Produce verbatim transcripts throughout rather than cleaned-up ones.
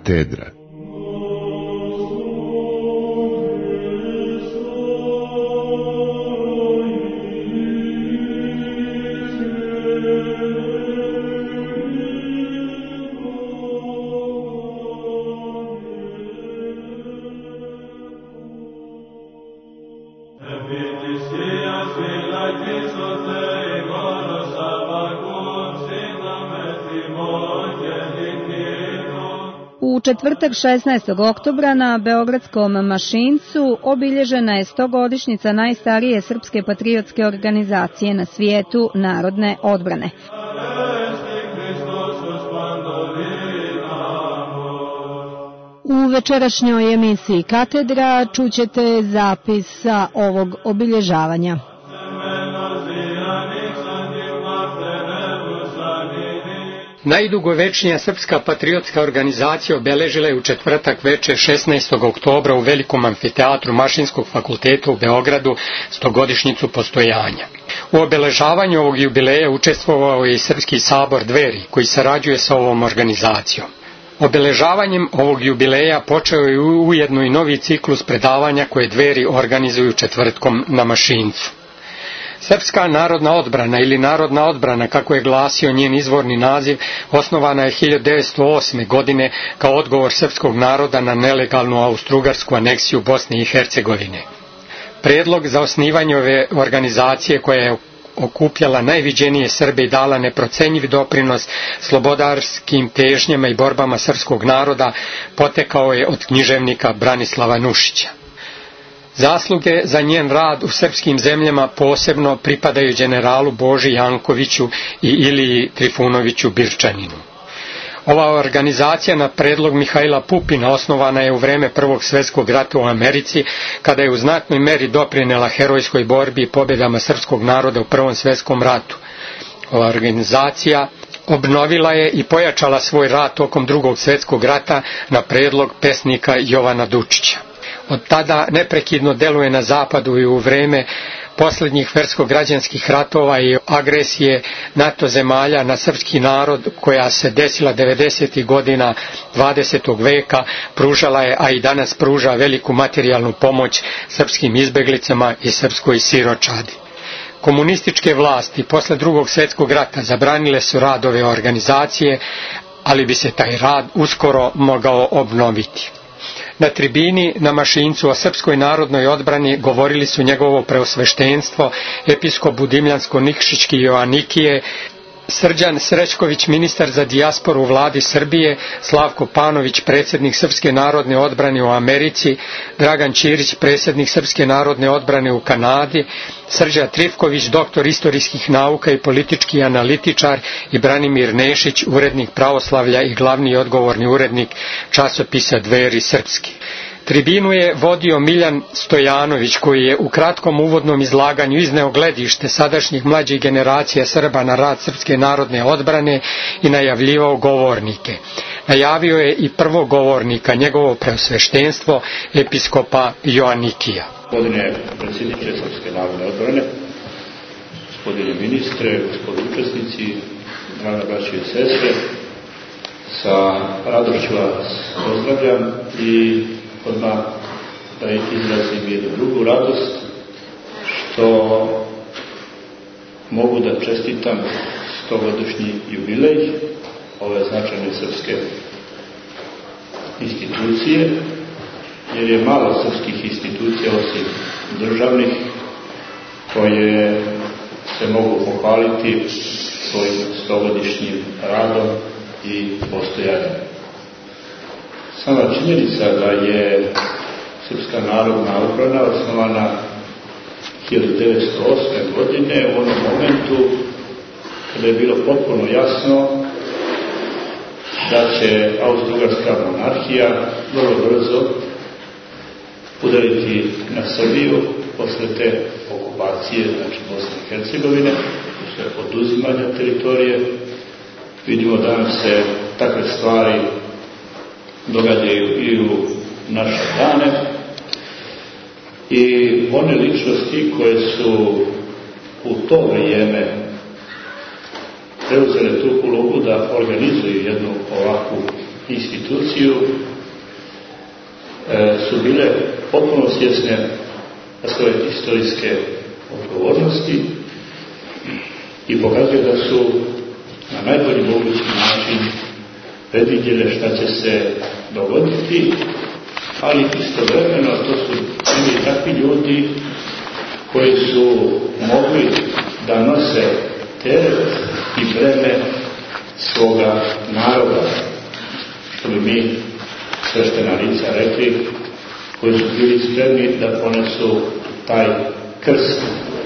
katedra. U četvrtak šesnaestog oktobra na Beogradskom Mašincu obilježena je stogodišnjica najstarije srpske patriotske organizacije na svijetu, Narodne odbrane. U večerašnjoj emisiji Katedra čućete zapis sa ovog obilježavanja. Najdugovečnija srpska patriotska organizacija obeležila je u četvrtak veče šesnaestog oktobra u velikom amfiteatru Mašinskog fakulteta u Beogradu stogodišnjicu postojanja. U obeležavanju ovog jubileja učestvovao je i Srpski sabor Dveri, koji sarađuje sa ovom organizacijom. Obeležavanjem ovog jubileja počeo je ujedno i novi ciklus predavanja koje Dveri organizuju četvrtkom na Mašincu. Srpska narodna odbrana ili Narodna odbrana, kako je glasio njen izvorni naziv, osnovana je hiljadu devetsto osme. godine kao odgovor srpskog naroda na nelegalnu austrougarsku aneksiju Bosne i Hercegovine. Predlog za osnivanje ove organizacije, koja je okupljala najviđenije Srbe i dala neprocenjiv doprinos slobodarskim težnjama i borbama srpskog naroda, potekao je od književnika Branislava Nušića. Zasluge za njen rad u srpskim zemljama posebno pripadaju generalu Boži Jankoviću i Iliji Trifunoviću Birčaninu. Ova organizacija na predlog Mihajla Pupina osnovana je u vreme Prvog svjetskog rata u Americi, kada je u znatnoj meri doprinela herojskoj borbi i pobjedama srpskog naroda u Prvom svjetskom ratu. Ova organizacija obnovila je i pojačala svoj rad tokom Drugog svjetskog rata na predlog pesnika Jovana Dučića. Od tada neprekidno deluje na zapadu i u vreme posljednjih versko-građanskih ratova i agresije NATO zemalja na srpski narod, koja se desila devedesetih godina dvadesetog veka, pružala je, a i danas pruža, veliku materijalnu pomoć srpskim izbeglicama i srpskoj siročadi. Komunističke vlasti posle Drugog svjetskog rata zabranile su rad ove organizacije, ali bi se taj rad uskoro mogao obnoviti. Na tribini na Mašincu o Srpskoj narodnoj odbrani govorili su njegovo preosveštenstvo, episkop Budimljansko-Nikšićki Joanikije, Srđan Srećković, ministar za dijasporu u vladi Srbije, Slavko Panović, predsjednik Srpske narodne odbrane u Americi, Dragan Ćirić, predsjednik Srpske narodne odbrane u Kanadi, Srđa Trifković, doktor istorijskih nauka i politički analitičar, i Branimir Nešić, urednik Pravoslavlja i glavni odgovorni urednik časopisa Dveri srpski. Tribinu je vodio Miljan Stojanović, koji je u kratkom uvodnom izlaganju izneo gledište sadašnjih mlađih generacija Srba na rad Srpske narodne odbrane i najavljivao govornike. Najavio je i prvog govornika, njegovo preosveštenstvo, episkopa Joanikija. Gospodine predsjedniče Srpske narodne odbrane, gospodine ministre, gospodine učesnici, draga braćo i sestre, sa radošću vas pozdravljam i odmah da izrazim jednu drugu radost, što mogu da čestitam stogodišnji jubilej ove značajne srpske institucije, jer je malo srpskih institucija osim državnih koje se mogu pohvaliti svojim stogodišnjim radom i postojanjem. Sama činjenica da je Srpska narodna odbrana osnovana hiljadu devetsto osme. godine, u onom momentu kada je bilo potpuno jasno da će austrougarska monarhija vrlo brzo udariti na Srbiju posle te okupacije, znači Bosne i Hercegovine, posle oduzimanja teritorije. Vidimo da nam se takve stvari događaju i u naše dane, i one ličnosti koje su u to vrijeme preuzele tu ulogu da organizuju jednu ovakvu instituciju e, su bile potpuno svjesne svoje historijske odgovornosti i pokazuje da su na najbolji mogući način predvidjele šta će se dogoditi, ali istovremeno to su bili takvi ljudi koji su mogli da nose teret i breme svoga naroda, što bi mi sveštena lica rekli, koji su bili spremni da ponesu taj krst.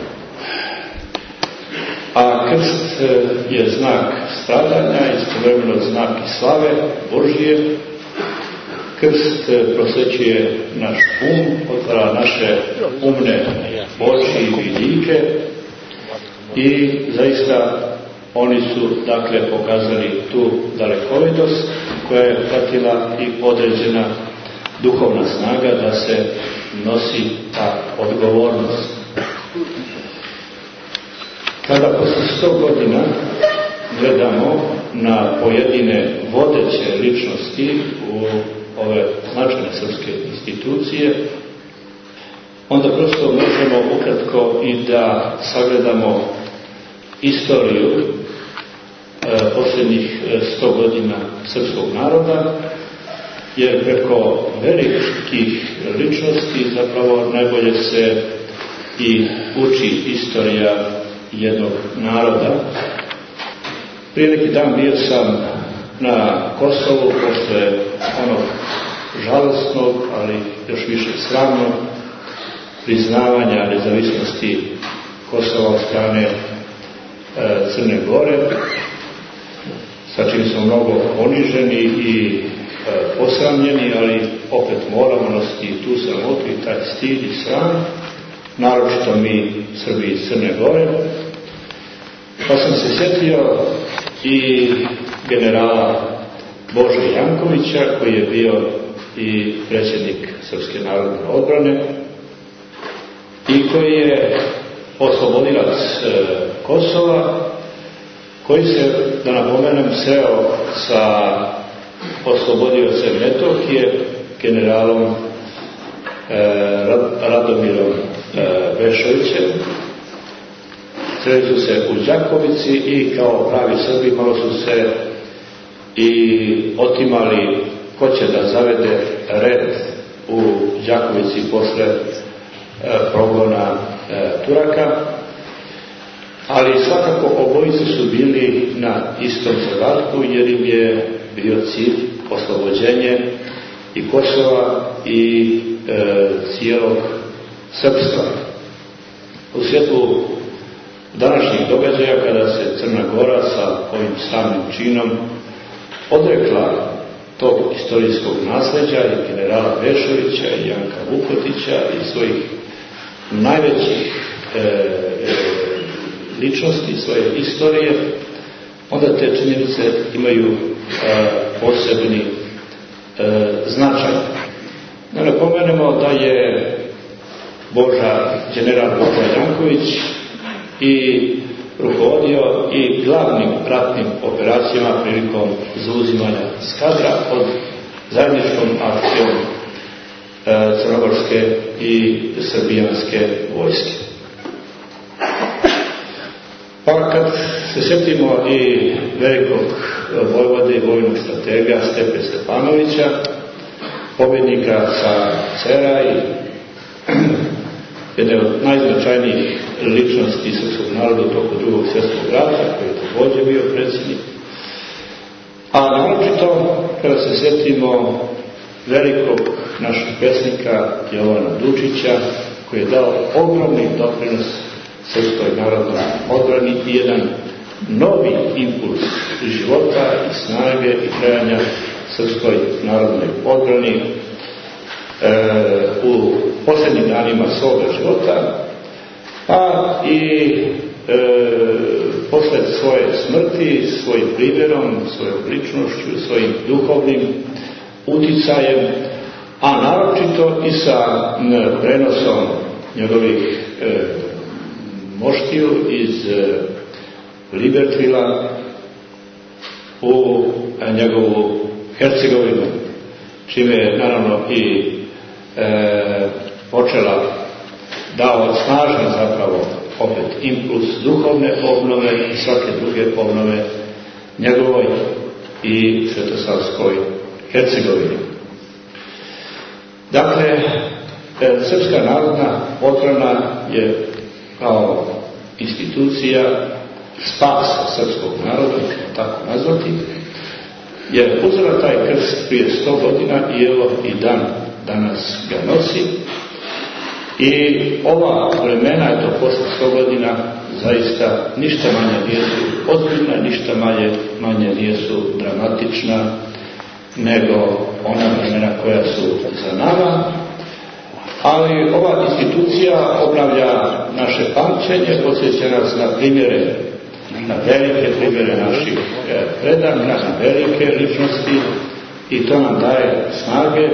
A krst je znak stradanja, istovremeno znak i slave Božije. Krst prosvećuje naš um, otvara naše umne oči i vidike i zaista oni su dakle pokazali tu dalekovidost koja je pratila i određena duhovna snaga da se nosi ta odgovornost. Kada posle sto godina gledamo na pojedine vodeće ličnosti u ove značajne srpske institucije, onda prosto možemo ukratko i da sagledamo istoriju e, posljednjih sto godina srpskog naroda, jer preko velikih ličnosti zapravo najbolje se i uči istorija jednog naroda. Prije neki dan bio sam na Kosovu posle onog žalostnog, ali još više sramnog priznavanja nezavisnosti Kosova od strane e, Crne Gore, sa čim smo mnogo poniženi i e, posramljeni, ali opet moramo nositi tu sramotu i taj stid i sram, naročito mi Srbi iz Crne Gore. Pa sam se sjetio i generala Bože Jankovića, koji je bio i predsjednik Srpske narodne odbrane i koji je oslobodilac e, Kosova, koji se, da napomenem, sreo sa oslobodiocem Metohije, generalom e, Radomirom e, Bešovićem. Sreli su se u Đakovici i kao pravi Srbi malo su se i otimali ko će da zavede red u Đakovici posle e, progona e, Turaka, ali svakako obojice su bili na istom zadatku, jer im je bio cilj oslobođenje i Kosova i e, cijelog srpstva. U svjetlu današnjih događaja, kada se Crna Gora sa ovim samim činom odrekla tog istorijskog nasljeđa i generala Bešovića i Janka Vukotića i svojih najvećih e, e, ličnosti, svoje istorije, onda te činjenice imaju e, posebni e, značaj. Da napomenemo da je Boža, general Boža Janković i rukovodio i glavnim ratnim operacijama prilikom zauzimanja Skadra pod zajedničkom akcijom e, crnogorske i srbijanske vojske. Pa kad se sjetimo i velikog vojvode i vojnog stratega Stepe Stepanovića, pobjednika sa Cera i jedne od najznačajnijih ličnosti srpskog naroda u toku drugog svjetskog rata, koji je također bio predsjednik. A naročito kada se sjetimo velikog našeg pesnika Jovana Dučića, koji je dao ogromni doprinos srpskoj narodnoj odbrani i jedan novi impuls života i snage i trajanja srpskoj narodnoj odbrani e, u posljednjim danima svoga života, a i e, posle svoje smrti, svojim primjerom, svojom ličnošću, svojim duhovnim uticajem, a naročito i sa prenosom njegovih e, moštiju iz e, Libertvila u a, njegovu Hercegovinu, čime je naravno i e, počela dao snažan zapravo opet impuls duhovne obnove i svake druge obnove njegovoj i Svetosavskoj Hercegovini. Dakle, e, Srpska narodna odbrana je kao institucija spasa srpskog naroda, tako nazvati, je uzela taj krst prije sto godina i evo i dan danas ga nosi. I ova vremena, je to posle sto godina, zaista ništa manje nijesu ozbiljna, ništa manje, manje nijesu dramatična nego ona vremena koja su za nama. Ali ova institucija obnavlja naše pamćenje, podsjeća nas na primjere, na velike primjere naših predaka, na velike ličnosti i to nam daje snage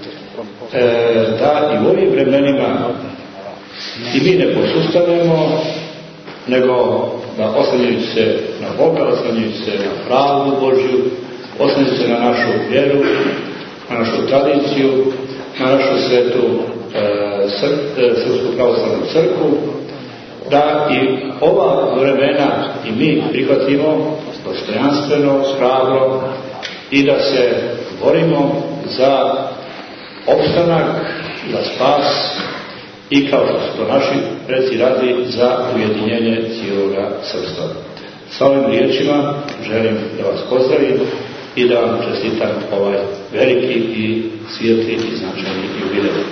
da i u ovim vremenima i mi ne posustanemo, nego da oslanjajući se na Boga, oslanjajući se na pravdu Božju, oslanjajući se na našu vjeru, na našu tradiciju, na našu svetu e, Srpsku pravoslavnu crkvu, da i ova vremena i mi prihvatimo dostojanstveno, hrabro i da se borimo za opstanak, za spas i kao što su to naši preci radili za ujedinjenje cijeloga srpstva. Sa ovim riječima želim da vas pozdravim i da vam čestitam ovaj veliki i svijetli i značajni jubilej.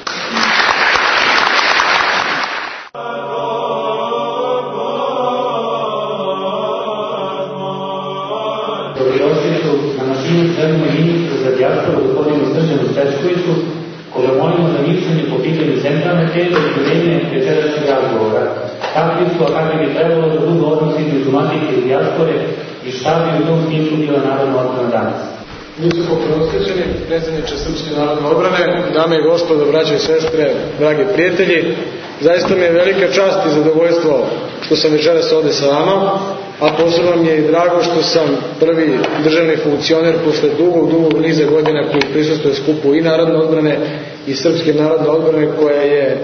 Dobrodošlicu na mašinu crvene ministra za dijasporu gospodinu Srđanu Stečkoviću, koga molimo za mišljenje po pitanju centralne teme i vremene večerašnjeg razgovora. Kakvi su, a kakvi bi trebalo da budu odnosi između matike i dijaspore i šta bi u tom smislu bila narodna odbrana danas? Visoko preosvećeni predsjedniče Srpske narodne odbrane, dame i gospodo, braće i sestre, dragi prijatelji, zaista mi je velika čast i zadovoljstvo što sam večeras ovde sa vama, a posebno mi je i drago što sam prvi državni funkcioner posle dugog, dugog niza godina koji prisustuje skupu i narodne odbrane i Srpske narodne odbrane, koja je e,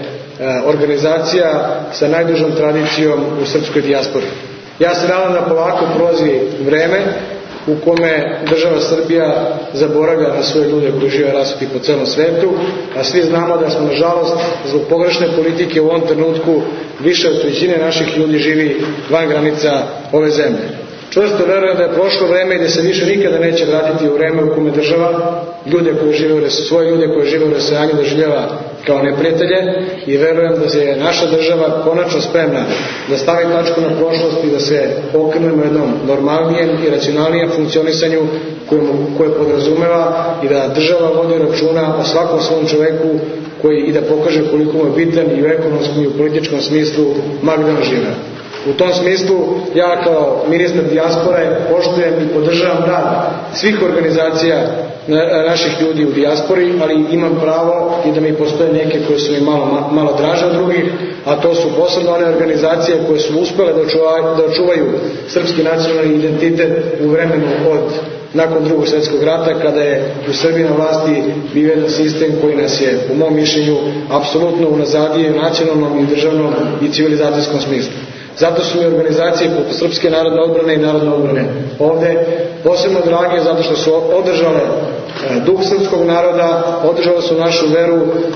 organizacija sa najdužom tradicijom u srpskoj dijaspori. Ja se nadam da polako prolazi vreme u kome država Srbija zaboravlja na svoje ljude koji žive rasuti po celom svetu, a svi znamo da smo, nažalost, zbog pogrešne politike u ovom trenutku više od trećine naših ljudi živi van granica ove zemlje. Čvrsto verujem da je prošlo vreme i da se više nikada neće vratiti u vreme u kome država ljude koji žive, svoje ljude koji žive u rasejanju doživljava kao neprijatelje i verujem da je naša država konačno spremna da stavi tačku na prošlost i da se okrenemo jednom normalnijem i racionalnijem funkcionisanju koje, koje podrazumeva i da država vodi računa o svakom svom čoveku koji i da pokaže koliko mu je bitan i u ekonomskom i u političkom smislu ma gde on žive. U tom smislu, ja kao ministar dijaspore poštujem i podržavam rad svih organizacija naših ljudi u dijaspori, ali imam pravo i da mi postoje neke koje su mi malo, malo draže od drugih, a to su posebno one organizacije koje su uspjele da očuvaju, da očuvaju srpski nacionalni identitet u vremenu od nakon drugog svjetskog rata, kada je u Srbiji na vlasti bio jedan sistem koji nas je, u mom mišljenju, apsolutno unazadio u nacionalnom i državnom i civilizacijskom smislu. Zato su mi organizacije poput Srpske narodne odbrane i narodne odbrane ovde posebno drage, zato što su održale duh srpskog naroda, održale su našu veru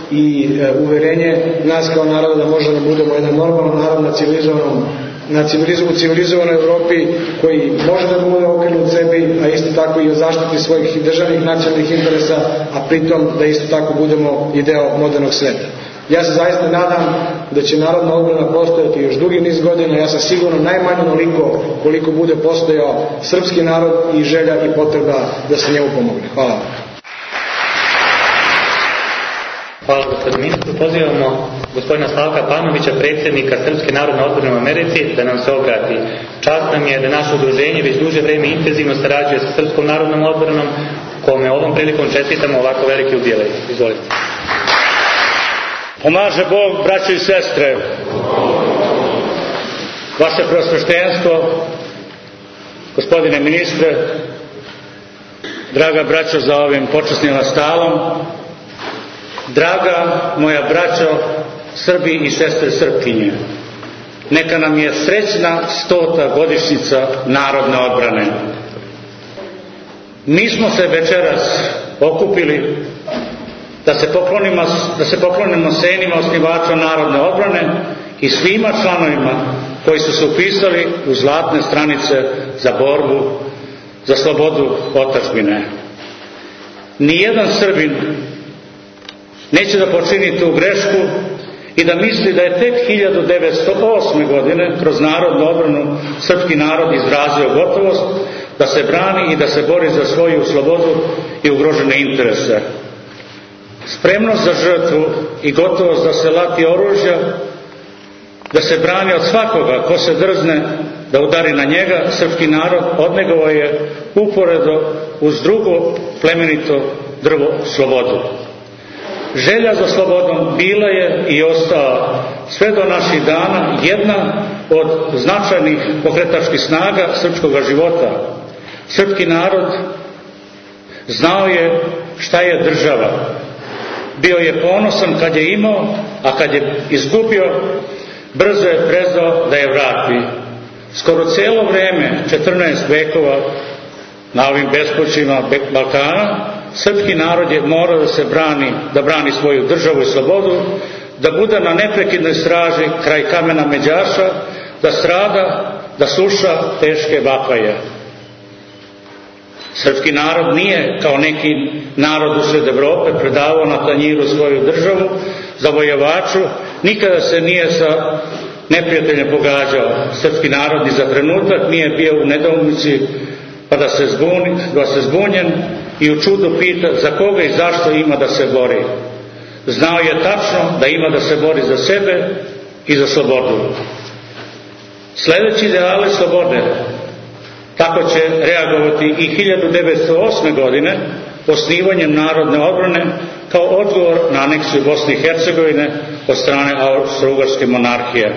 i uverenje nas kao naroda da možemo da budemo jedan normalan narod na civilizovanom na civilizu, u civilizovanoj Evropi koji može da bude okrenut sebi, a isto tako i o zaštiti svojih državnih nacionalnih interesa, a pritom da isto tako budemo i deo modernog sveta. Ja se zaista nadam da će narodna odbrana postojati još dugi niz godina, ja sam sigurno najmanje onoliko koliko bude postojao srpski narod i želja i potreba da se njemu pomogne. Hvala. Hvala gospodinu ministru. Pozivamo gospodina Slavka Panovića, predsjednika Srpske narodne odbrane u Americi, da nam se obrati. Čast nam je da naše udruženje već duže vreme intenzivno sarađuje sa Srpskom narodnom odbranom, kome ovom prilikom čestitamo ovako veliki jubilej. Izvolite. Pomaže Bog, braćo i sestre, vaše preosveštenstvo, gospodine ministre, draga braćo za ovim počasnim stalom, draga moja braćo Srbi i sestre Srpkinje, neka nam je srećna stota godišnjica narodne odbrane. Mi smo se večeras okupili da se poklonimo, da se poklonimo senima osnivača narodne odbrane i svima članovima koji su se upisali u zlatne stranice za borbu za slobodu otadžbine. Nijedan Srbin neće da počini tu grešku i da misli da je tek hiljadu devetsto osme. godine kroz narodnu odbranu srpski narod izrazio gotovost da se brani i da se bori za svoju slobodu i ugrožene interese. Spremnost za žrtvu i gotovost da se lati oružja, da se brani od svakoga ko se drzne da udari na njega, srpski narod odnegovao je uporedo uz drugo plemenito drvo slobodu. Želja za slobodom bila je i ostala sve do naših dana jedna od značajnih pokretačkih snaga srpskog života. Srpski narod znao je šta je država. Bio je ponosan kad je imao, a kad je izgubio, brzo je prezao da je vrati. Skoro cijelo vreme, četrnaest vekova, na ovim bespućima Balkana, srpski narod je morao da se brani, da brani svoju državu i slobodu, da bude na neprekidnoj straži kraj kamena međaša, da strada, da sluša teške vapaje. Srpski narod nije, kao neki narod usred Evrope, predavao na tanjiru svoju državu zavojevaču, nikada se nije sa neprijateljem pogađao. Srpski narod ni za trenutak nije bio u nedoumici pa da se zbuni, da se zbunjen i u čudu pita za koga i zašto ima da se bori. Znao je tačno da ima da se bori za sebe i za slobodu. Sledeći ideale slobode, tako će reagovati i hiljadu devetsto osme. godine osnivanjem narodne odbrane kao odgovor na aneksiju Bosne i Hercegovine od strane Austro-Ugarske monarhije.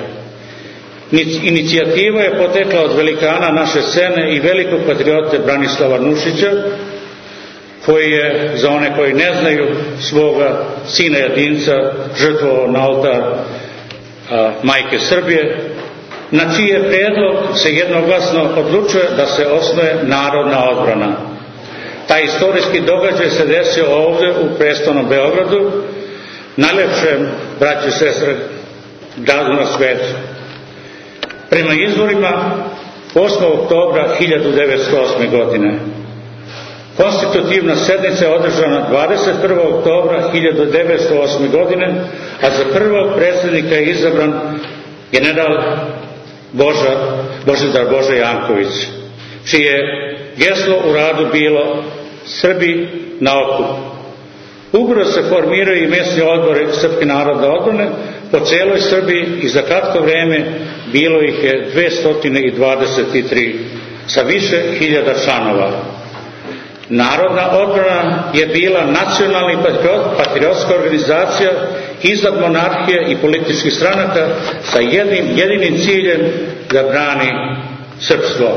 Inicijativa je potekla od velikana naše scene i velikog patriote Branislava Nušića, koji je, za one koji ne znaju, svoga sina jedinca žrtvovao na oltar a, majke Srbije, na čiji je predlog se jednoglasno odlučuje da se osnuje narodna odbrana. Taj istorijski događaj se desio ovde u prestolnom Beogradu, najlepšem, braći i sestre, gradu na svetu. Prema izvorima osmog oktobra hiljadu devetsto osme. godine. Konstitutivna sednica je održana dvadeset prvog oktobra hiljadu devetsto osme. godine, a za prvog predsjednika je izabran general Boža, Božidar Boža Janković, čije geslo u radu bilo Srbi na okup. Ubrzo se formiraju i mesni odbori Srpske narodne odbrane po celoj Srbiji i za kratko vreme bilo ih je dvesta dvadeset tri sa više hiljada članova. Narodna odbrana je bila nacionalna i patriotska organizacija iznad monarhije i političkih stranaka sa jednim jedinim ciljem da brani srpstvo.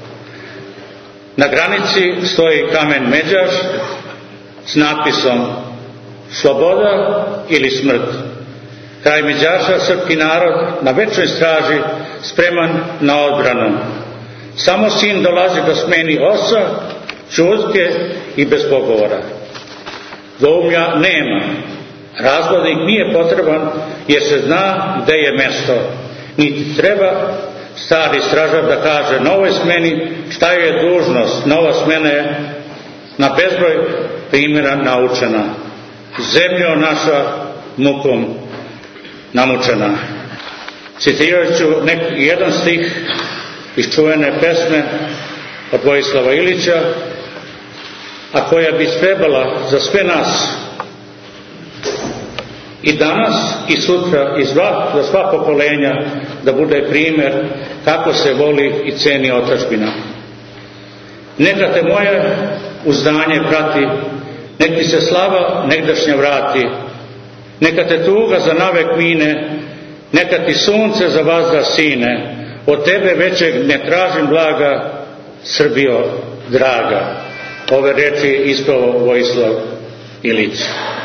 Na granici stoji kamen međaš s natpisom sloboda ili smrt. Kraj međaša srpski narod na večnoj straži spreman na odbranu. Samo sin dolazi da smeni oca, ćutke i bez pogovora. Dvoumlja nema. Razglednik nije potreban jer se zna gde je mesto. Niti treba stari stražar da kaže novoj smeni šta je dužnost. Nova smena je na bezbroj primjera naučena. Zemljo naša mukom namučena. Citirat ću jedan stih iz čuvene pesme od Vojislava Ilića, a koja bi trebala za sve nas i danas i sutra i za sva pokolenja da bude primjer kako se voli i ceni otadžbina. Neka te moje uzdanje prati, nek ti se slava negdašnja vrati, neka te tuga za navek mine, neka ti sunce za vazda sine, od tebe većeg ne tražim blaga, Srbijo draga. ove reči je ispao Vojislav Ilić.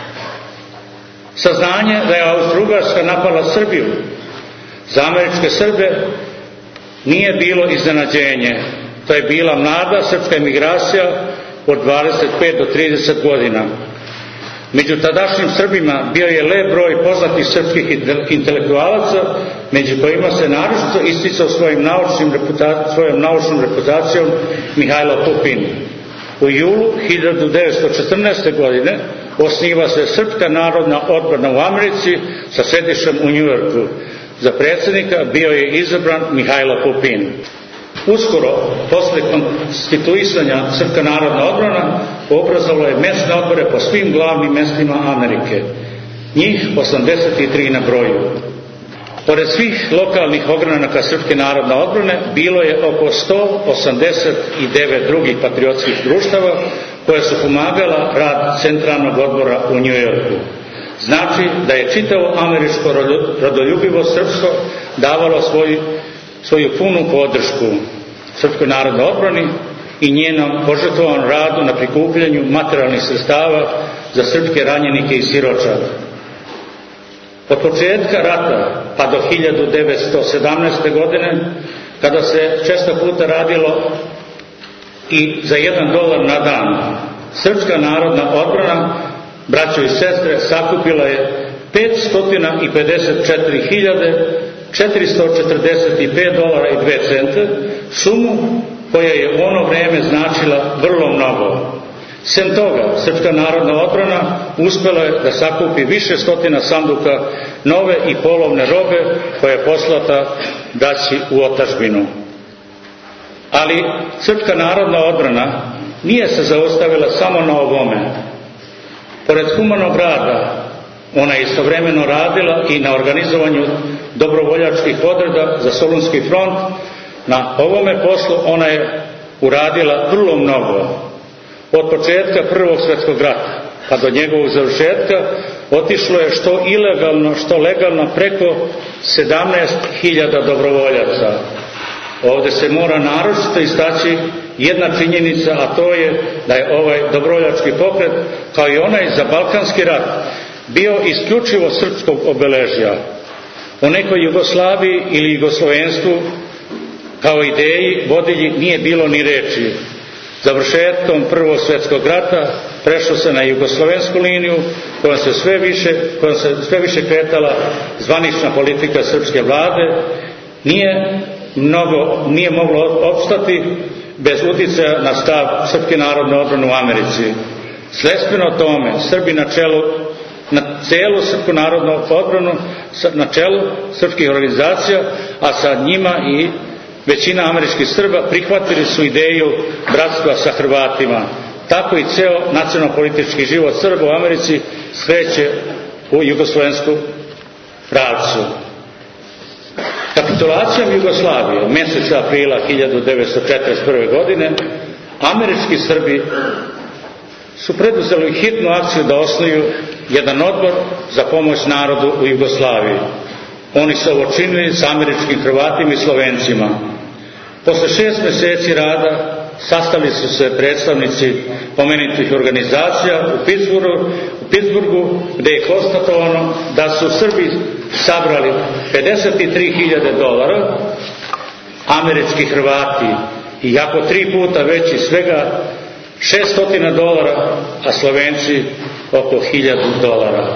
Saznanje da je Austro-Ugarska napala Srbiju za američke Srbe nije bilo iznenađenje. To je bila mlada srpska emigracija od dvadeset pet do trideset godina. Među tadašnjim Srbima bio je lep broj poznatih srpskih intelektualaca, među kojima se naročito isticao svojim naučnim reputacijom, svojom naučnom reputacijom Mihajlo Pupin. U julu hiljadu devetsto četrnaeste. godine osniva se Srpska narodna odbrana u Americi sa sedištem u Njujorku. Za predsjednika bio je izabran Mihajlo Pupin. Uskoro, posle konstituisanja Srpska narodna odbrana obrazovalo je mesne odbore po svim glavnim mestima Amerike. Njih osamdeset tri na broju. Pored svih lokalnih ogranaka Srpske narodne odbrane bilo je oko sto osamdeset devet drugih patriotskih društava koje su pomagala rad Centralnog odbora u Njujorku. Znači da je čitavo američko rodoljubivo srpsko davalo svoju, svoju punu podršku Srpskoj narodnoj odbrani i njenom požrtvovanom radu na prikupljanju materijalnih sredstava za srpske ranjenike i siročade. Od početka rata pa do hiljadu devetsto sedamnaeste. godine, kada se često puta radilo i za jedan dolar na dan, Srpska narodna odbrana, braćo i sestre, sakupila je petsto pedeset četiri hiljade četiristo četrdeset pet dolara i dve cente, sumu koja je u ono vreme značila vrlo mnogo. Sem toga, Srpska narodna odbrana uspela je da sakupi više stotina sanduka nove i polovne robe koja je poslata braći u otadžbinu. Ali Srpska narodna odbrana nije se zaustavila samo na ovome. Pored humanog rada, ona je istovremeno radila i na organizovanju dobrovoljačkih odreda za Solunski front. Na ovome poslu ona je uradila vrlo mnogo. Od početka Prvog svjetskog rata pa do njegovog završetka otišlo je što ilegalno, što legalno preko sedamnaest hiljada dobrovoljaca. Ovdje se mora naročito istaći jedna činjenica, a to je da je ovaj dobrovoljački pokret, kao i onaj za Balkanski rat, bio isključivo srpskog obeležja. O nekoj Jugoslaviji ili jugoslovenstvu kao ideji vodilji nije bilo ni reči. Završetkom Prvog svjetskog rata prešlo se na jugoslovensku liniju kojom se sve više, kojom se sve više kretala zvanična politika srpske vlade. Nije mnogo, nije moglo opstati bez uticaja na stav Srpske narodne odbrane u Americi. Sledstveno tome, Srbi na čelu na celu Srpsku narodnu odbranu, na čelu srpskih organizacija, a sa njima i većina američkih Srba prihvatili su ideju bratstva sa Hrvatima. Tako i ceo nacionalno-politički život Srba u Americi skreće u jugoslovensku pravcu. Kapitulacijom Jugoslavije mjeseca aprila hiljadu devetsto četrdeset prve. godine američki Srbi su preduzeli hitnu akciju da osnuju jedan odbor za pomoć narodu u Jugoslaviji. Oni su ovo činili sa američkim Hrvatima i Slovencima. Posle šest mjeseci rada sastali su se predstavnici pomenutih organizacija u Pittsburghu, u Pittsburghu gdje je konstatovano da su Srbi sabrali pedeset tri hiljade dolara, američki Hrvati i jako tri puta veći svega šesto dolara, a Slovenci oko hiljadu dolara.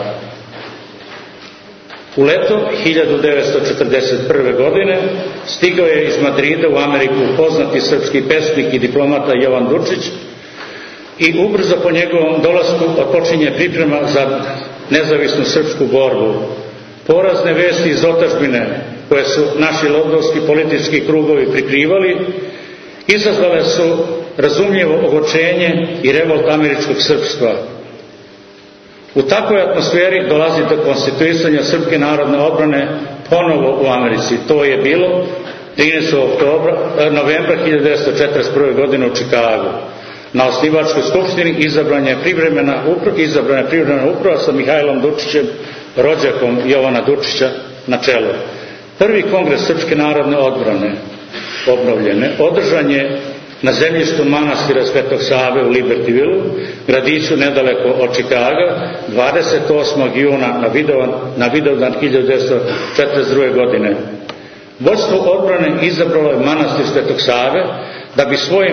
U leto hiljadu devetsto četrdeset prve. godine stigao je iz Madrida u Ameriku poznati srpski pesnik i diplomata Jovan Dučić i ubrzo po njegovom dolasku otpočinje priprema za nezavisnu srpsku borbu. Porazne vesti iz otadžbine koje su naši londonski politički krugovi prikrivali izazvale su razumljivo ogorčenje i revolt američkog srpstva. U takvoj atmosferi dolazi do konstituisanja Srpske narodne odbrane ponovo u Americi. To je bilo trinaestog novembra hiljadu devetsto četrdeset prve. godine u Čikagu. Na osnivačkoj skupštini izabrana je privremena uprava, izabrana je privremena uprava sa Mihajlom Dučićem, rođakom Jovana Dučića na čelu. Prvi kongres Srpske narodne odbrane obnovljene održan je na zemljištu manastira Svetog Save u Libertyvilu, gradiću nedaleko od Čikaga, dvadeset osmog juna na Vidovdan, na Vidovdan hiljadu devetsto četrdeset druge. godine. Vodstvo odbrane izabralo je manastir Svetog Save da bi svojim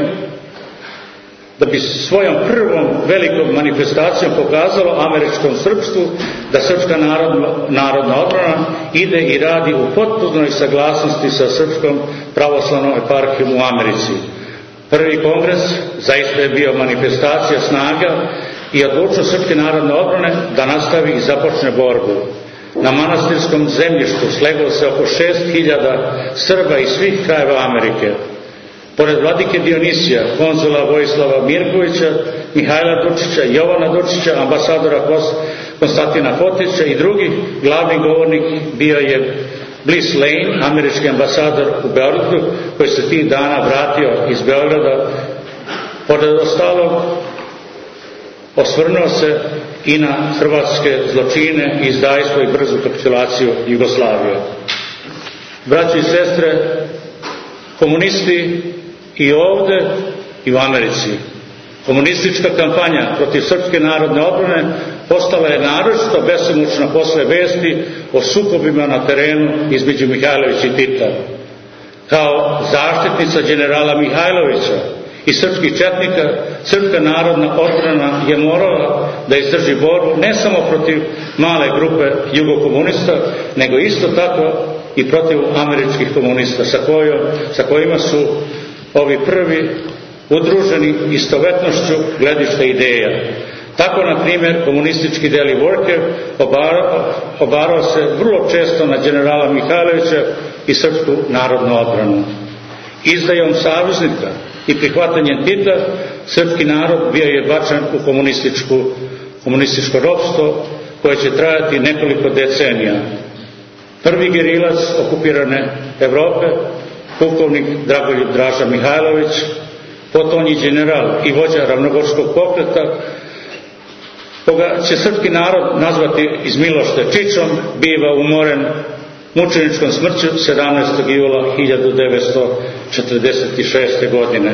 da bi svojom prvom velikom manifestacijom pokazalo američkom srpstvu da srpska narodna, narodna odbrana ide i radi u potpunoj saglasnosti sa srpskom pravoslavnom eparhijom u Americi. Prvi kongres zaista je bio manifestacija snaga i odlučnost srpske narodne odbrane da nastavi i započne borbu. Na manastirskom zemljištu sleglo se oko šest hiljada Srba iz svih krajeva Amerike. Pored vladike Dionisija, konzula Vojislava Mirkovića, Mihajla Dučića, Jovana Dučića, ambasadora Konstantina Fotića i drugih, glavni govornik bio je Bliss Lane, američki ambasador u Beogradu, koji se tih dana vratio iz Beograda. Pored ostalog, osvrnuo se i na hrvatske zločine, izdajstvo i brzu kapitulaciju Jugoslavije. Braći i sestre, komunisti i ovde i u Americi. Komunistička kampanja protiv srpske narodne odbrane postala je naročito besomučna posle vesti o sukobima na terenu između Mihajlovića i Tita. Kao zaštitnica generala Mihajlovića i srpskih četnika, srpska narodna odbrana je morala da izdrži borbu ne samo protiv male grupe jugokomunista, nego isto tako i protiv američkih komunista sa, kojom, sa kojima su ovi prvi udruženi istovetnošću gledišta ideja. Tako, na primjer, komunistički deli Worker obarao, obarao se vrlo često na generala Mihajlovića i srpsku narodnu odbranu. Izdajom saveznika i prihvatanjem Tita, srpski narod bio je bačen u komunističku, komunističko ropstvo koje će trajati nekoliko decenija. Prvi gerilac okupirane Evrope, pukovnik Dragoljub Draža Mihajlović, potonji general i vođa ravnogorskog pokreta, koga će srpski narod nazvati iz milošte Čičom, biva umoren mučeničkom smrću sedamnaestog jula hiljadu devetsto četrdeset šeste. godine.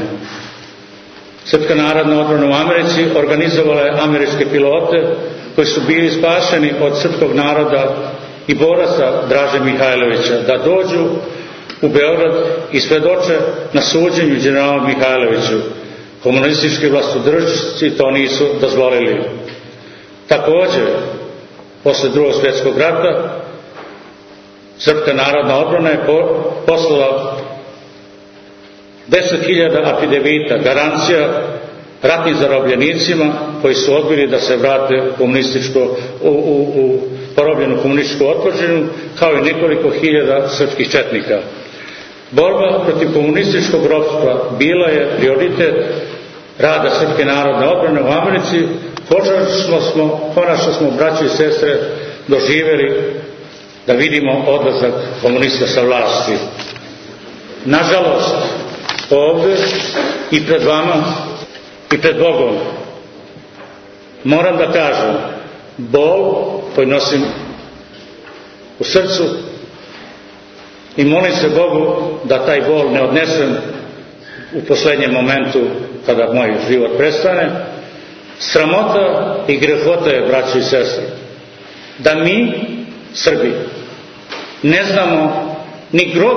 Srpska narodna odbrana u Americi organizovala je američke pilote koji su bili spašeni od srpskog naroda i boraca Draže Mihajlovića da dođu u Beograd i svedoče na suđenju generala Mihajloviću. Komunistički vlastodržci to nisu dozvolili. Također, posle drugog svjetskog rata, srpska narodna odbrana je poslala deset hiljada afidevita, garancija ratnim zarobljenicima koji su odbili da se vrate komunističko, u, u, u porobljenu komunističku otadžbinu, kao i nekoliko hiljada srpskih četnika. Borba protiv komunističkog ropstva bila je prioritet rada srpske narodne odbrane u Americi. Konačno smo, konačno smo, braći i sestre, doživjeli da vidimo odlazak komunista sa vlasti. Nažalost, ovdje i pred vama i pred Bogom moram da kažem, bol koji nosim u srcu i molim se Bogu da taj bol ne odnesem u posljednjem momentu kada moj život prestane. Sramota i grehota je, braći i sestre, da mi, Srbi, ne znamo ni grob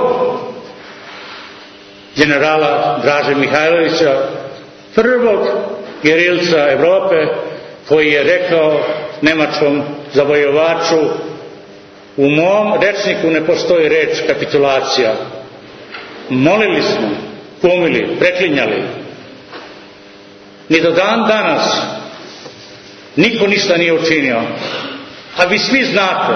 generala Draže Mihajlovića, prvog gerilca Evrope, koji je rekao nemačkom zavojevaču: u mom rečniku ne postoji reč kapitulacija. Molili smo, kumili, preklinjali. Ni do dan danas niko ništa nije učinio. A vi svi znate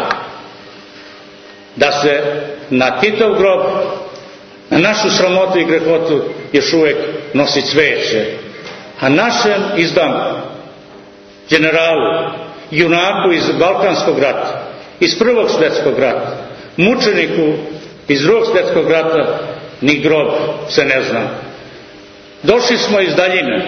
da se na Titov grob, na našu sramotu i grehotu još uvijek nosi cveće. A našem izdanku, generalu, junaku iz Balkanskog rata, iz Prvog svjetskog rata, mučeniku iz Drugog svjetskog rata, ni grob se ne zna. Došli smo iz daljine,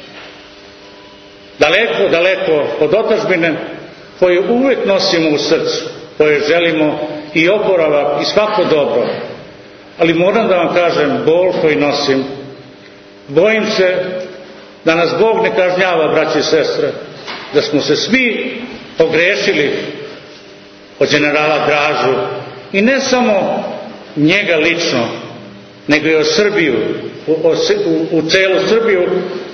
daleko, daleko od otadžbine koju uvijek nosimo u srcu, koje želimo i oporavak i svako dobro. Ali moram da vam kažem, bol koji nosim bojim se da nas Bog ne kažnjava, braći i sestre, da smo se svi pogrešili od generala Dražu i ne samo njega lično, nego i o Srbiju, u, u, u celu Srbiju,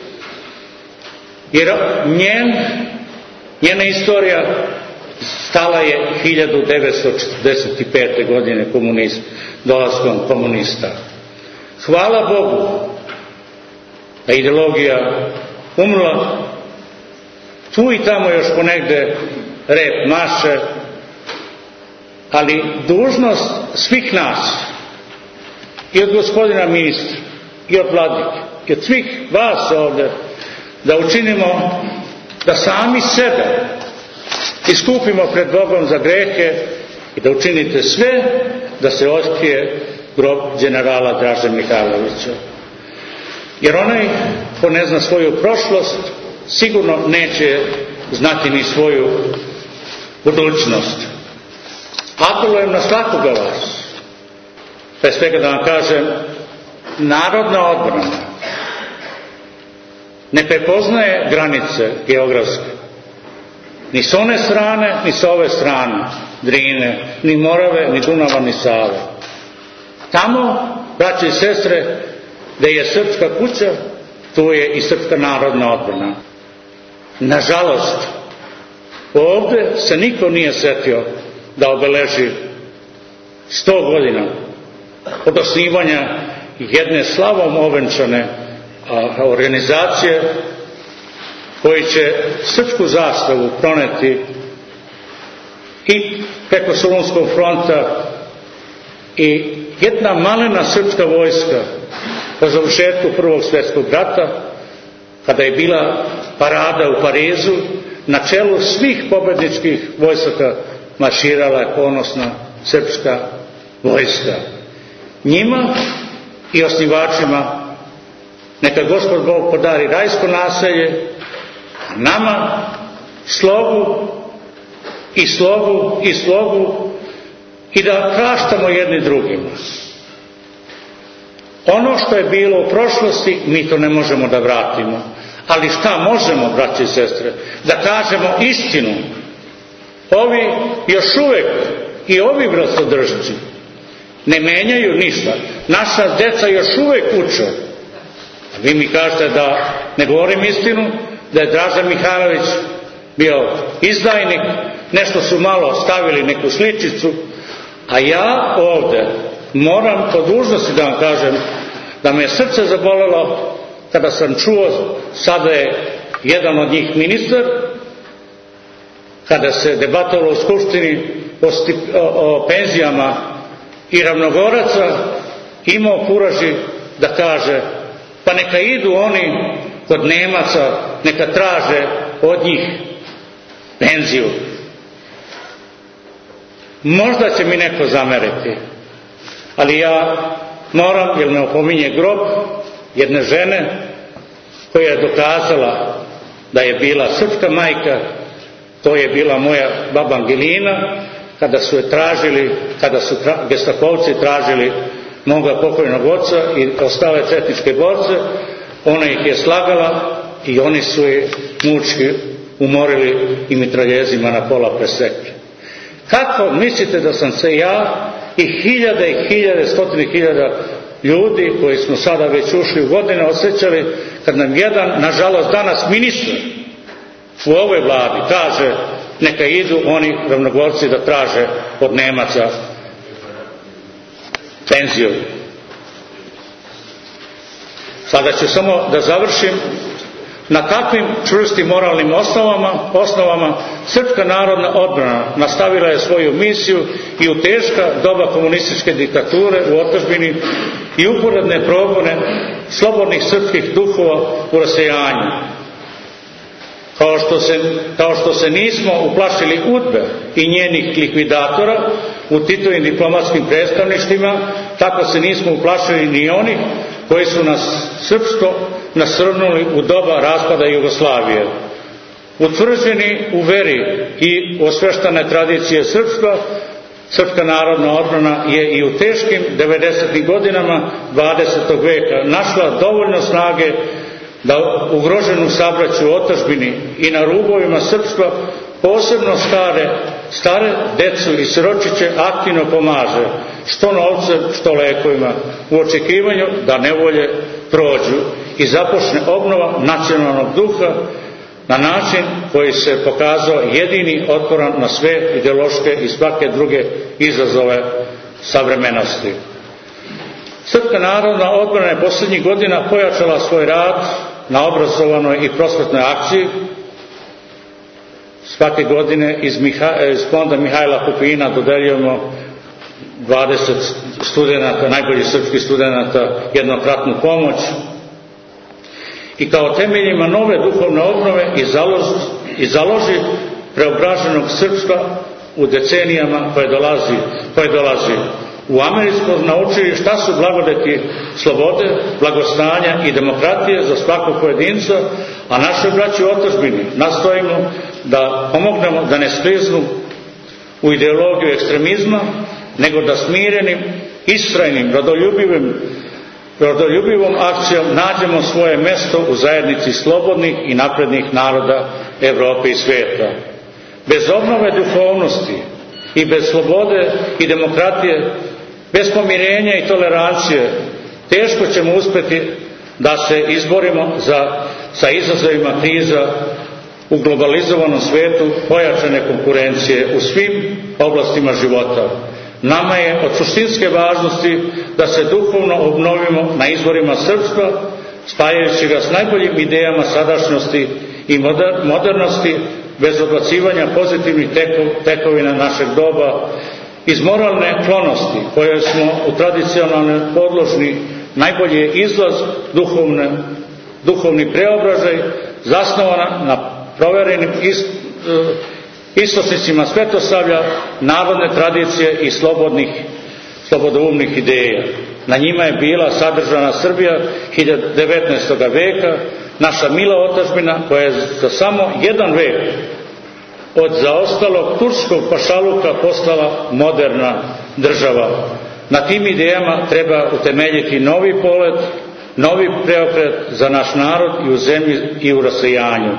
jer njen, njena istorija stala je hiljadu devetsto četrdeset pete. godine komunist, dolaskom komunista. Hvala Bogu da ideologija umrla, tu i tamo još ponegde rep maše, ali dužnost svih nas, i od gospodina ministra, i od vladike, i od svih vas ovde, da učinimo da sami sebe iskupimo pred Bogom za grehe i da učinite sve da se otkrije grob generala Draže Mihajlovića. Jer onaj ko ne zna svoju prošlost, sigurno neće znati ni svoju budućnost. Apelujem na svakoga vas, pre svega da vam kažem, narodna odbrana ne prepoznaje granice geografske, ni s one strane, ni s ove strane Drine, ni Morave, ni Dunava, ni Save. Tamo, braći i sestre, gde je srpska kuća, tu je i srpska narodna odbrana. Nažalost, ovde se niko nije setio da obeleži sto godina od osnivanja jedne slavom ovenčane organizacije koji će srpsku zastavu proneti i preko Solunskog fronta, i jedna malena srpska vojska po završetku Prvog svjetskog rata, kada je bila parada u Parizu, na čelu svih pobedničkih vojsaka marširala je ponosna srpska vojska. Njima i osnivačima neka Gospod Bog podari rajsko naselje, a nama slogu i slogu i slogu i da praštamo jedni drugima. Ono što je bilo u prošlosti, mi to ne možemo da vratimo. Ali šta možemo, braći i sestre? Da kažemo istinu. Ovi još uvek, i ovi vlastodržci, ne menjaju ništa. Naša deca još uvek uče. Vi mi kažete da ne govorim istinu, da je Draža Mihajlović bio izdajnik, nešto su malo stavili neku sličicu, a ja ovde moram po dužnosti da vam kažem da me je srce zabolelo kada sam čuo, sada je jedan od njih ministar, kada se debatovalo u Skupštini o, stip, o, o penzijama i Ravnogoraca, imao kuraži da kaže pa neka idu oni kod Nemaca, neka traže od njih penziju. Možda će mi neko zameriti, ali ja moram, jer me opominje grob jedne žene koja je dokazala da je bila srpska majka, to je bila moja baba Angelina, kada su je tražili, kada su tra, gestapovci tražili moga pokojnog oca i ostale četničke borce, ona ih je slagala i oni su je mučki umorili i mitraljezima na pola presekli. Kako mislite da sam se ja i hiljade i hiljade, stotine hiljada ljudi koji smo sada već ušli u godine osjećali kad nam jedan, nažalost danas ministar u ovoj vladi kaže neka idu oni Ravnogorci da traže od Nemaca penziju. Sada ću samo da završim. Na takvim čvrstim moralnim osnovama, osnovama Srpska narodna odbrana nastavila je svoju misiju i u teška doba komunističke diktature u otadžbini i uporedne progone slobodnih srpskih duhova u rasejanju. Kao što se, kao što se nismo uplašili udbe i njenih likvidatora u Titovim diplomatskim predstavništvima, tako se nismo uplašili ni oni koji su nas srpsko nasrnuli u doba raspada Jugoslavije. Utvrđeni u veri i osveštane tradicije srpstva, Srpska narodna odbrana je i u teškim devedesetim godinama dvadesetog veka našla dovoljno snage da ugroženu sabraću u otadžbini i na rubovima srpstva, posebno stare, stare decu i siročiće aktivno pomaže, što novcem, što lekovima, u očekivanju da nevolje prođu i započne obnova nacionalnog duha na način koji se pokazao jedini otporan na sve ideološke i svake druge izazove savremenosti. Srpska narodna odbrana je posljednjih godina pojačala svoj rad na obrazovanoj i prosvetnoj akciji. Svake godine iz, Miha, iz fonda Mihajla Pupina dodeljujemo dvadeset studenata, najboljih srpskih studenata, jednokratnu pomoć. I kao temeljima nove duhovne obnove i založi, i založi preobraženog srpstva u decenijama koje dolazi, koje dolazi. U Američko naučili šta su blagodeti slobode, blagostanja i demokratije za svakog pojedinca, a našoj braći u otadžbini nastojimo da pomognemo da ne skliznu u ideologiju ekstremizma, nego da smirenim, istrajnim, rodoljubivim, rodoljubivom akcijom nađemo svoje mesto u zajednici slobodnih i naprednih naroda Evrope i svijeta. Bez obnove duhovnosti i bez slobode i demokratije, bez pomirenja i tolerancije, teško ćemo uspjeti da se izborimo za, sa izazovima kriza u globalizovanom svijetu, pojačane konkurencije u svim oblastima života. Nama je od suštinske važnosti da se duhovno obnovimo na izvorima srpstva, spajajući ga s najboljim idejama sadašnjosti i modernosti, bez odbacivanja pozitivnih tekovina našeg doba, iz moralne klonosti koje smo u tradicionalnoj podložni najbolji je izlaz duhovne, duhovni preobražaj zasnovana na proverenim ist, istočnicima svetosavlja, narodne tradicije i slobodnih, slobodoumnih ideja. Na njima je bila sadržana Srbija devetnaestog veka, naša mila otadžbina koja je za samo jedan vek od zaostalog turskog pašaluka postala moderna država. Na tim idejama treba utemeljiti novi polet, novi preokret za naš narod i u zemlji i u rasejanju.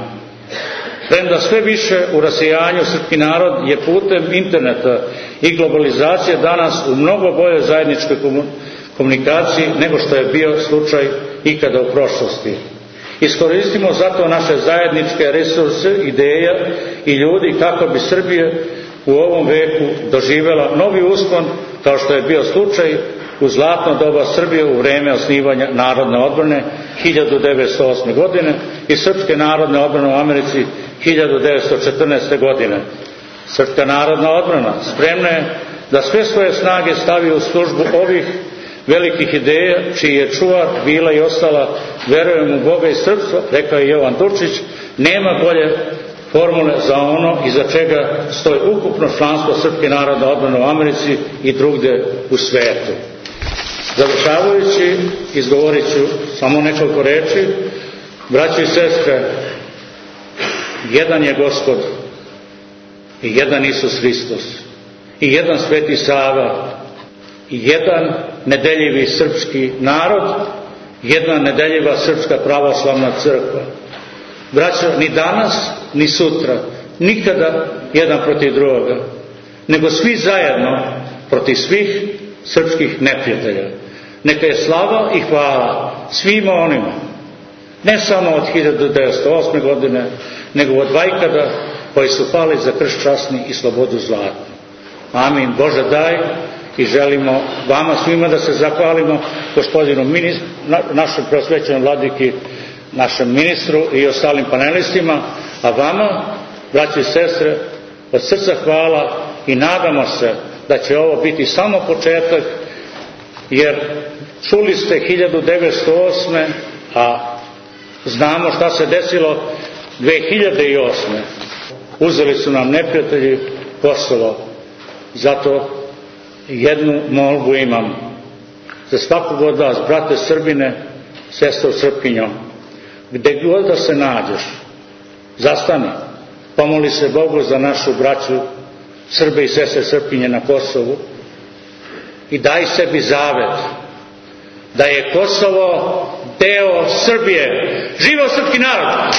Premda sve više u rasejanju srpski narod je putem interneta i globalizacije danas u mnogo boljoj zajedničkoj komunikaciji nego što je bio slučaj ikada u prošlosti. Iskoristimo zato naše zajedničke resurse, ideja i ljudi kako bi Srbija u ovom veku doživjela novi uspon kao što je bio slučaj u zlatno doba Srbije u vreme osnivanja narodne odbrane hiljadu devetsto osme. godine i Srpske narodne odbrane u Americi hiljadu devetsto četrnaeste. godine. Srpska narodna odbrana spremna je da sve svoje snage stavi u službu ovih velikih ideja, čiji je čuvar bila i ostala, verujem u Boga i srpstva, rekao je Jovan Turčić, nema bolje formule za ono iza čega stoji ukupno članstvo Srpske narodne odbrane u Americi i drugde u svetu. Završavajući, izgovorit ću samo nekoliko reči. Braći i sestre, jedan je Gospod i jedan Isus Hristos i jedan Sveti Sava i jedan nedeljivi srpski narod, jedna nedeljiva srpska pravoslavna crkva. Braćo, ni danas, ni sutra, nikada jedan protiv drugoga, nego svi zajedno protiv svih srpskih neprijatelja. Neka je slava i hvala svima onima, ne samo od hiljadu devetsto osme. godine, nego od vajkada koji su pali za krst časni i slobodu zlatnu. Amin. Bože daj i želimo vama svima da se zahvalimo, gospodinu ministru, našem prosvećenom vladiki, našem ministru i ostalim panelistima, a vama, braći i sestre, od srca hvala i nadamo se da će ovo biti samo početak, jer čuli ste hiljadu devetsto osme. a znamo šta se desilo dve hiljade osme. Uzeli su nam neprijatelji Kosovo. Zato jednu molbu imam za svakog od vas, brate Srbine, sestro Srpkinjo, gde god da se nađeš, zastani, pomoli se Bogu za našu braću Srbe i sestre Srpkinje na Kosovu i daj sebi zavet da je Kosovo deo Srbije. Živeo srpski narod!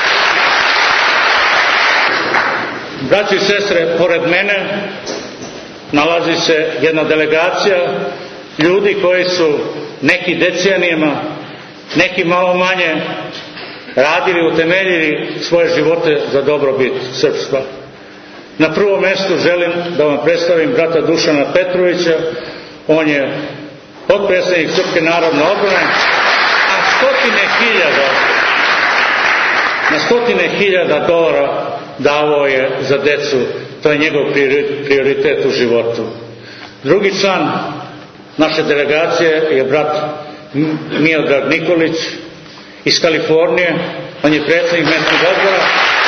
Braći i sestre, pored mene nalazi se jedna delegacija ljudi koji su neki decenijama, neki malo manje radili, utemeljili svoje živote za dobrobit srpstva. Na prvom mjestu želim da vam predstavim brata Dušana Petrovića. On je potpredsjednik Srpske narodne odbrane, a stotine hiljada na stotine hiljada dolara davao je za decu. To je njegov prioritet u životu. Drugi član naše delegacije je brat Miodrag Nikolić iz Kalifornije. On je predsjednik mjesnog odbora.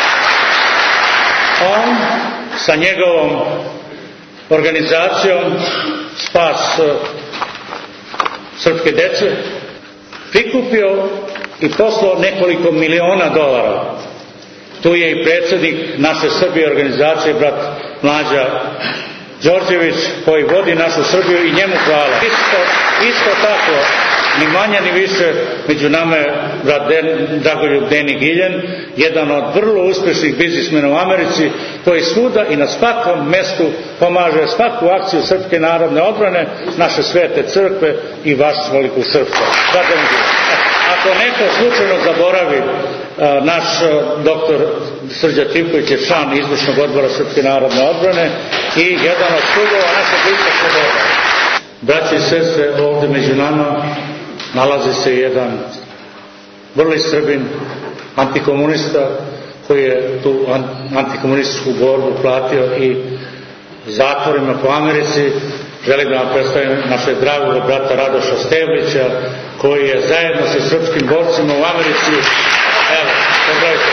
On sa njegovom organizacijom Spas srpske dece prikupio i poslao nekoliko miliona dolara. Tu je i predsjednik naše Srbije organizacije, brat Mlađa Đorđević, koji vodi našu Srbiju i njemu hvala. Isto, isto tako, ni manje ni više, među nama je brat Dragoljub Deni Giljen, jedan od vrlo uspješnih biznismena u Americi, koji svuda i na svakom mjestu pomaže svaku akciju Srpske narodne odbrane, naše svete crkve i vaš veliku srpstvo. Ako neko slučajno zaboravi, naš doktor Srđa Trivković je član izvršnog odbora Srpske narodne odbrane i jedan od stubova našeg lista sloboda. Braći i sestre, ovdje među nama nalazi se jedan vrli Srbin, antikomunista, koji je tu antikomunističku borbu platio i zatvorima po Americi. Želim da vam predstavim našeg dragog brata Radoša Steblića, koji je zajedno sa srpskim borcima u Americi. Evo, pozdravite.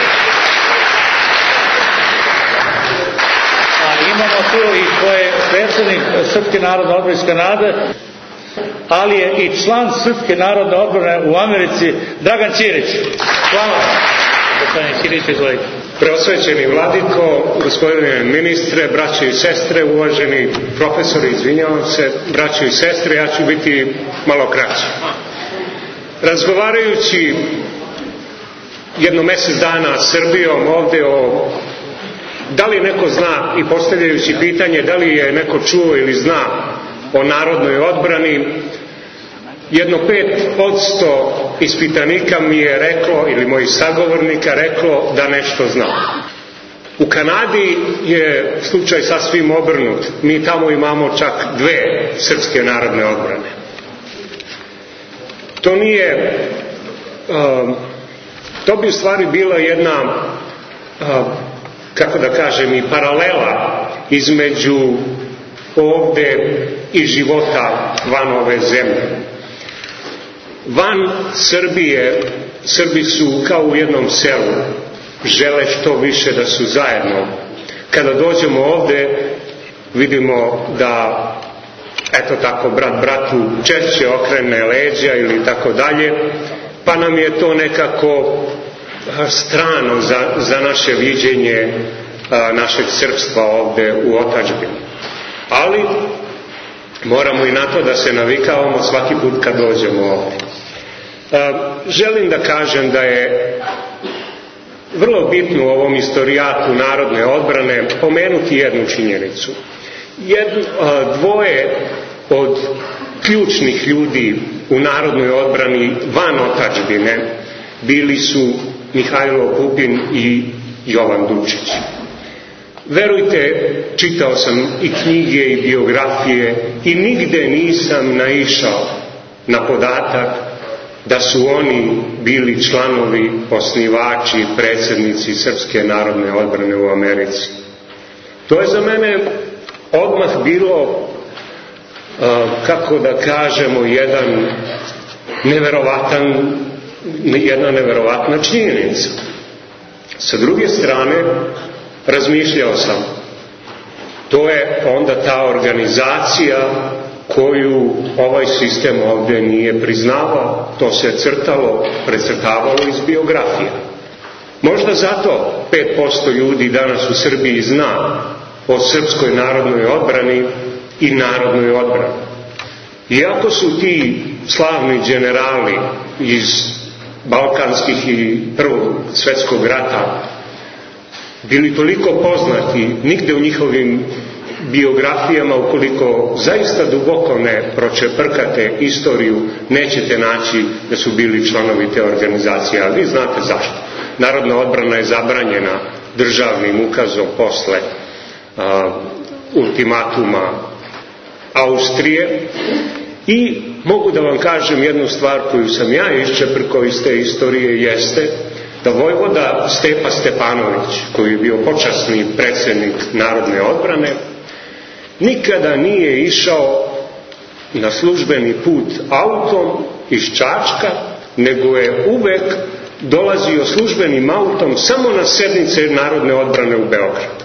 A imamo tu i koji je predsjednik Srpske narodne odbrane iz Kanade, ali je i član Srpske narodne odbrane u Americi, Dragan Ćirić. Hvala. Gospodine Ćirić, izvolite. Preosvećeni vladiko, gospodine ministre, braće i sestre, uvaženi profesori, izvinjavam se, braće i sestre, ja ću biti malo kraći. Razgovarajući jedno mjesec dana s Srbijom ovdje o da li neko zna i postavljajući pitanje da li je neko čuo ili zna o narodnoj odbrani, jedno pet posto ispitanika mi je reklo, ili mojih sagovornika reklo da nešto zna. U Kanadi je slučaj sasvim obrnut. Mi tamo imamo čak dve srpske narodne odbrane. To nije, um, to bi u stvari bila jedna, um, kako da kažem, i paralela između ovde i života van ove zemlje. Van Srbije, Srbi su kao u jednom selu, žele što više da su zajedno. Kada dođemo ovde, vidimo da, eto tako, brat bratu češće okrene leđa ili tako dalje, pa nam je to nekako strano za, za naše viđenje a, našeg srpstva ovde u otadžbini. Ali moramo i na to da se navikavamo svaki put kad dođemo ovde. A, želim da kažem da je vrlo bitno u ovom istorijatu narodne odbrane pomenuti jednu činjenicu. Jedno, a, dvoje od ključnih ljudi u narodnoj odbrani van otadžbine bili su Mihajlo Pupin i Jovan Dučić. Verujte, čitao sam i knjige i biografije i nigde nisam naišao na podatak da su oni bili članovi, osnivači, predsjednici Srpske narodne odbrane u Americi. To je za mene odmah bilo, kako da kažemo, jedan neverovatan, jedna neverovatna činjenica. Sa druge strane, razmišljao sam, to je onda ta organizacija koju ovaj sistem ovdje nije priznavao, to se crtalo, precrtavalo iz biografija. Možda zato pet posto ljudi danas u Srbiji zna o srpskoj narodnoj odbrani i narodnoj odbrani. Iako su ti slavni generali iz balkanskih i Prvog svjetskog rata bili toliko poznati, nigde u njihovim biografijama, ukoliko zaista duboko ne pročeprkate istoriju, nećete naći da su bili članovi te organizacije, ali vi znate zašto. Narodna odbrana je zabranjena državnim ukazom posle a, ultimatuma Austrije i mogu da vam kažem jednu stvar koju sam ja iščeprkao iz te istorije, jeste da vojvoda Stepa Stepanović, koji je bio počasni predsjednik narodne odbrane, nikada nije išao na službeni put autom iz Čačka, nego je uvek dolazio službenim autom samo na sednice narodne odbrane u Beogradu.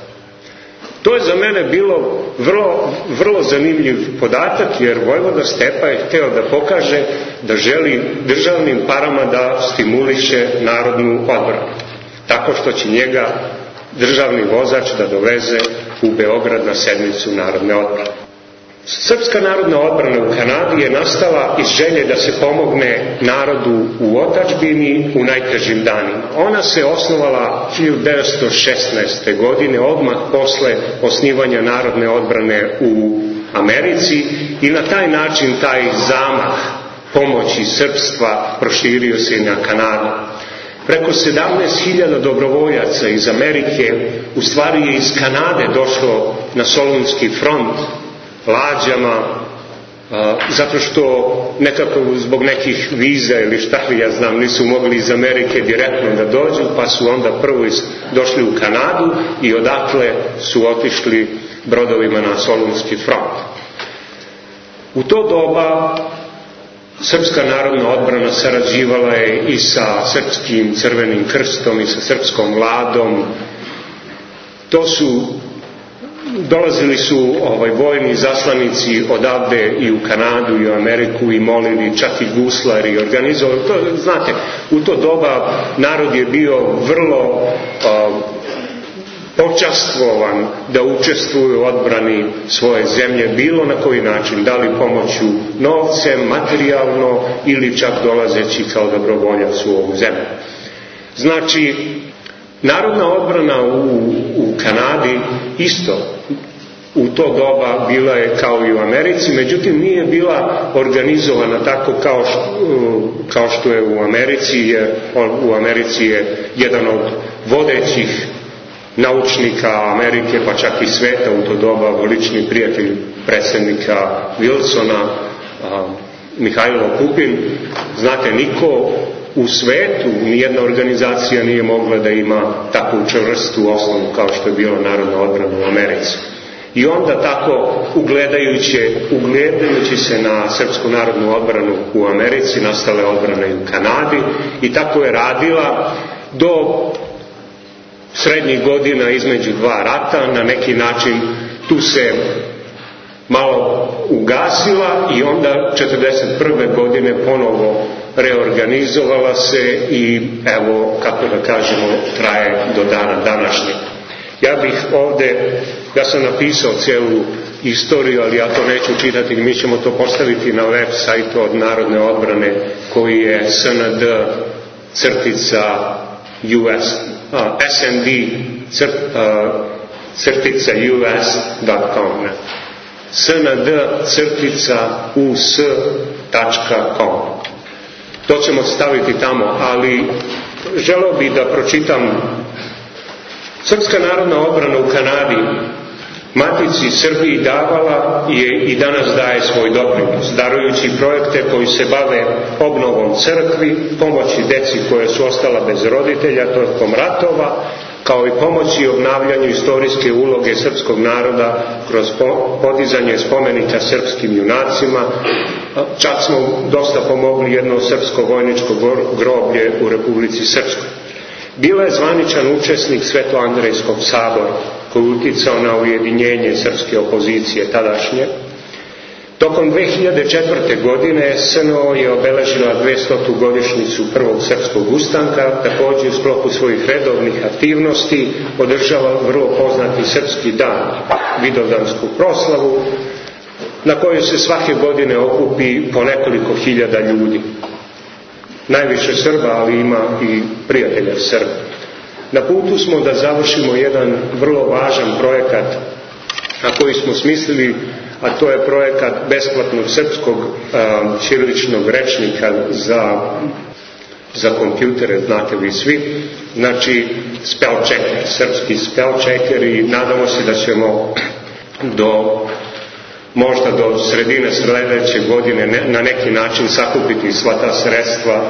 To je za mene bilo vrlo, vrlo zanimljiv podatak, jer vojvoda Stepa je hteo da pokaže da želi državnim parama da stimuliše narodnu odbranu, tako što će njega državni vozač da doveze u Beograd na sednicu narodne odbrane. Srpska narodna odbrana u Kanadi je nastala iz želje da se pomogne narodu u otadžbini u najtežim danima. Ona se osnovala hiljadu devetsto šesnaeste. godine, odmah posle osnivanja narodne odbrane u Americi, i na taj način taj zamah pomoći srpstva proširio se i na Kanadu. Preko sedamnaest hiljada dobrovoljaca iz Amerike u stvari je iz Kanade došlo na Solunski front lađama, a, zato što nekako zbog nekih viza ili šta li ja znam nisu mogli iz Amerike direktno da dođu, pa su onda prvo iz, došli u Kanadu i odatle su otišli brodovima na Solunski front. U to doba Srpska narodna odbrana sarađivala je i sa Srpskim crvenim krstom i sa srpskom vladom. To su dolazili su ovaj, vojni zaslanici odavde i u Kanadu i u Ameriku i molili, čak i guslari organizovali. To, znate, u to doba narod je bio vrlo a, počastvovan da učestvuje u odbrani svoje zemlje, bilo na koji način, da li pomoću novcem, materijalno ili čak dolazeći kao dobrovoljac u ovu zemlju. Znači, narodna odbrana u, u Kanadi isto u to doba bila je kao i u Americi, međutim nije bila organizovana tako kao što, kao što je u Americi, jer u Americi je jedan od vodećih naučnika Amerike, pa čak i sveta u to doba, lični prijatelj predsjednika Wilsona, a, Mihajlo Pupin. Znate, niko u svetu, nijedna organizacija nije mogla da ima takvu čvrstu osnovu kao što je bila narodna odbrana u Americi. I onda tako, ugledajući, ugledajući se na Srpsku narodnu odbranu u Americi, nastale odbrane i u Kanadi, i tako je radila do srednjih godina između dva rata. Na neki način tu se malo ugasila i onda četrdeset prve. godine ponovo reorganizovala se i evo, kako da kažemo, traje do dana današnjeg. Ja bih ovde, ja sam napisao cijelu istoriju, ali ja to neću čitati, mi ćemo to postaviti na web sajtu od Narodne odbrane, koji je S N D crtica U S, a, S N D crt, a, crtica U S dot com, ne. S N D crtica U S tačka com. To ćemo staviti tamo, ali želeo bih da pročitam. Srpska narodna odbrana u Kanadi Matici Srbiji davala je i danas daje svoj doprinos, darujući projekte koji se bave obnovom crkvi, pomoći deci koje su ostala bez roditelja tokom ratova, kao i pomoći obnavljanju istorijske uloge srpskog naroda kroz podizanje spomenika srpskim junacima. Čak smo dosta pomogli jedno srpsko vojničko groblje u Republici Srpskoj. Bila je zvaničan učesnik Svetoandrejskog sabora, koji je uticao na ujedinjenje srpske opozicije tadašnje. Tokom dve hiljade četvrte. godine S N O je obeležila dvestotu godišnjicu prvog srpskog ustanka, također u sklopu svojih redovnih aktivnosti održava vrlo poznati srpski dan, Vidovdansku proslavu, na kojoj se svake godine okupi po nekoliko hiljada ljudi. Najviše Srba, ali ima i prijatelja Srba. Na putu smo da završimo jedan vrlo važan projekat na koji smo smislili, a to je projekat besplatnog srpskog um, ćiriličnog rečnika za, za kompjutere, znate vi svi, znači spell checker, srpski spell checker, i nadamo se da ćemo do možda do sredine sljedeće godine ne, na neki način sakupiti sva ta sredstva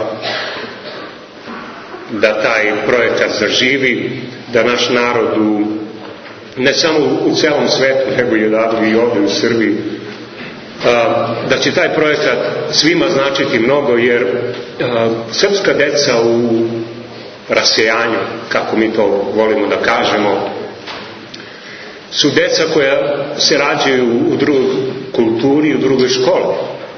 da taj projekat zaživi, da naš narod u, ne samo u celom svetu, nego i ovdje u Srbiji, a, da će taj projekat svima značiti mnogo, jer a, srpska deca u rasejanju, kako mi to volimo da kažemo, su deca koja se rađaju u drugoj kulturi, u drugoj školi.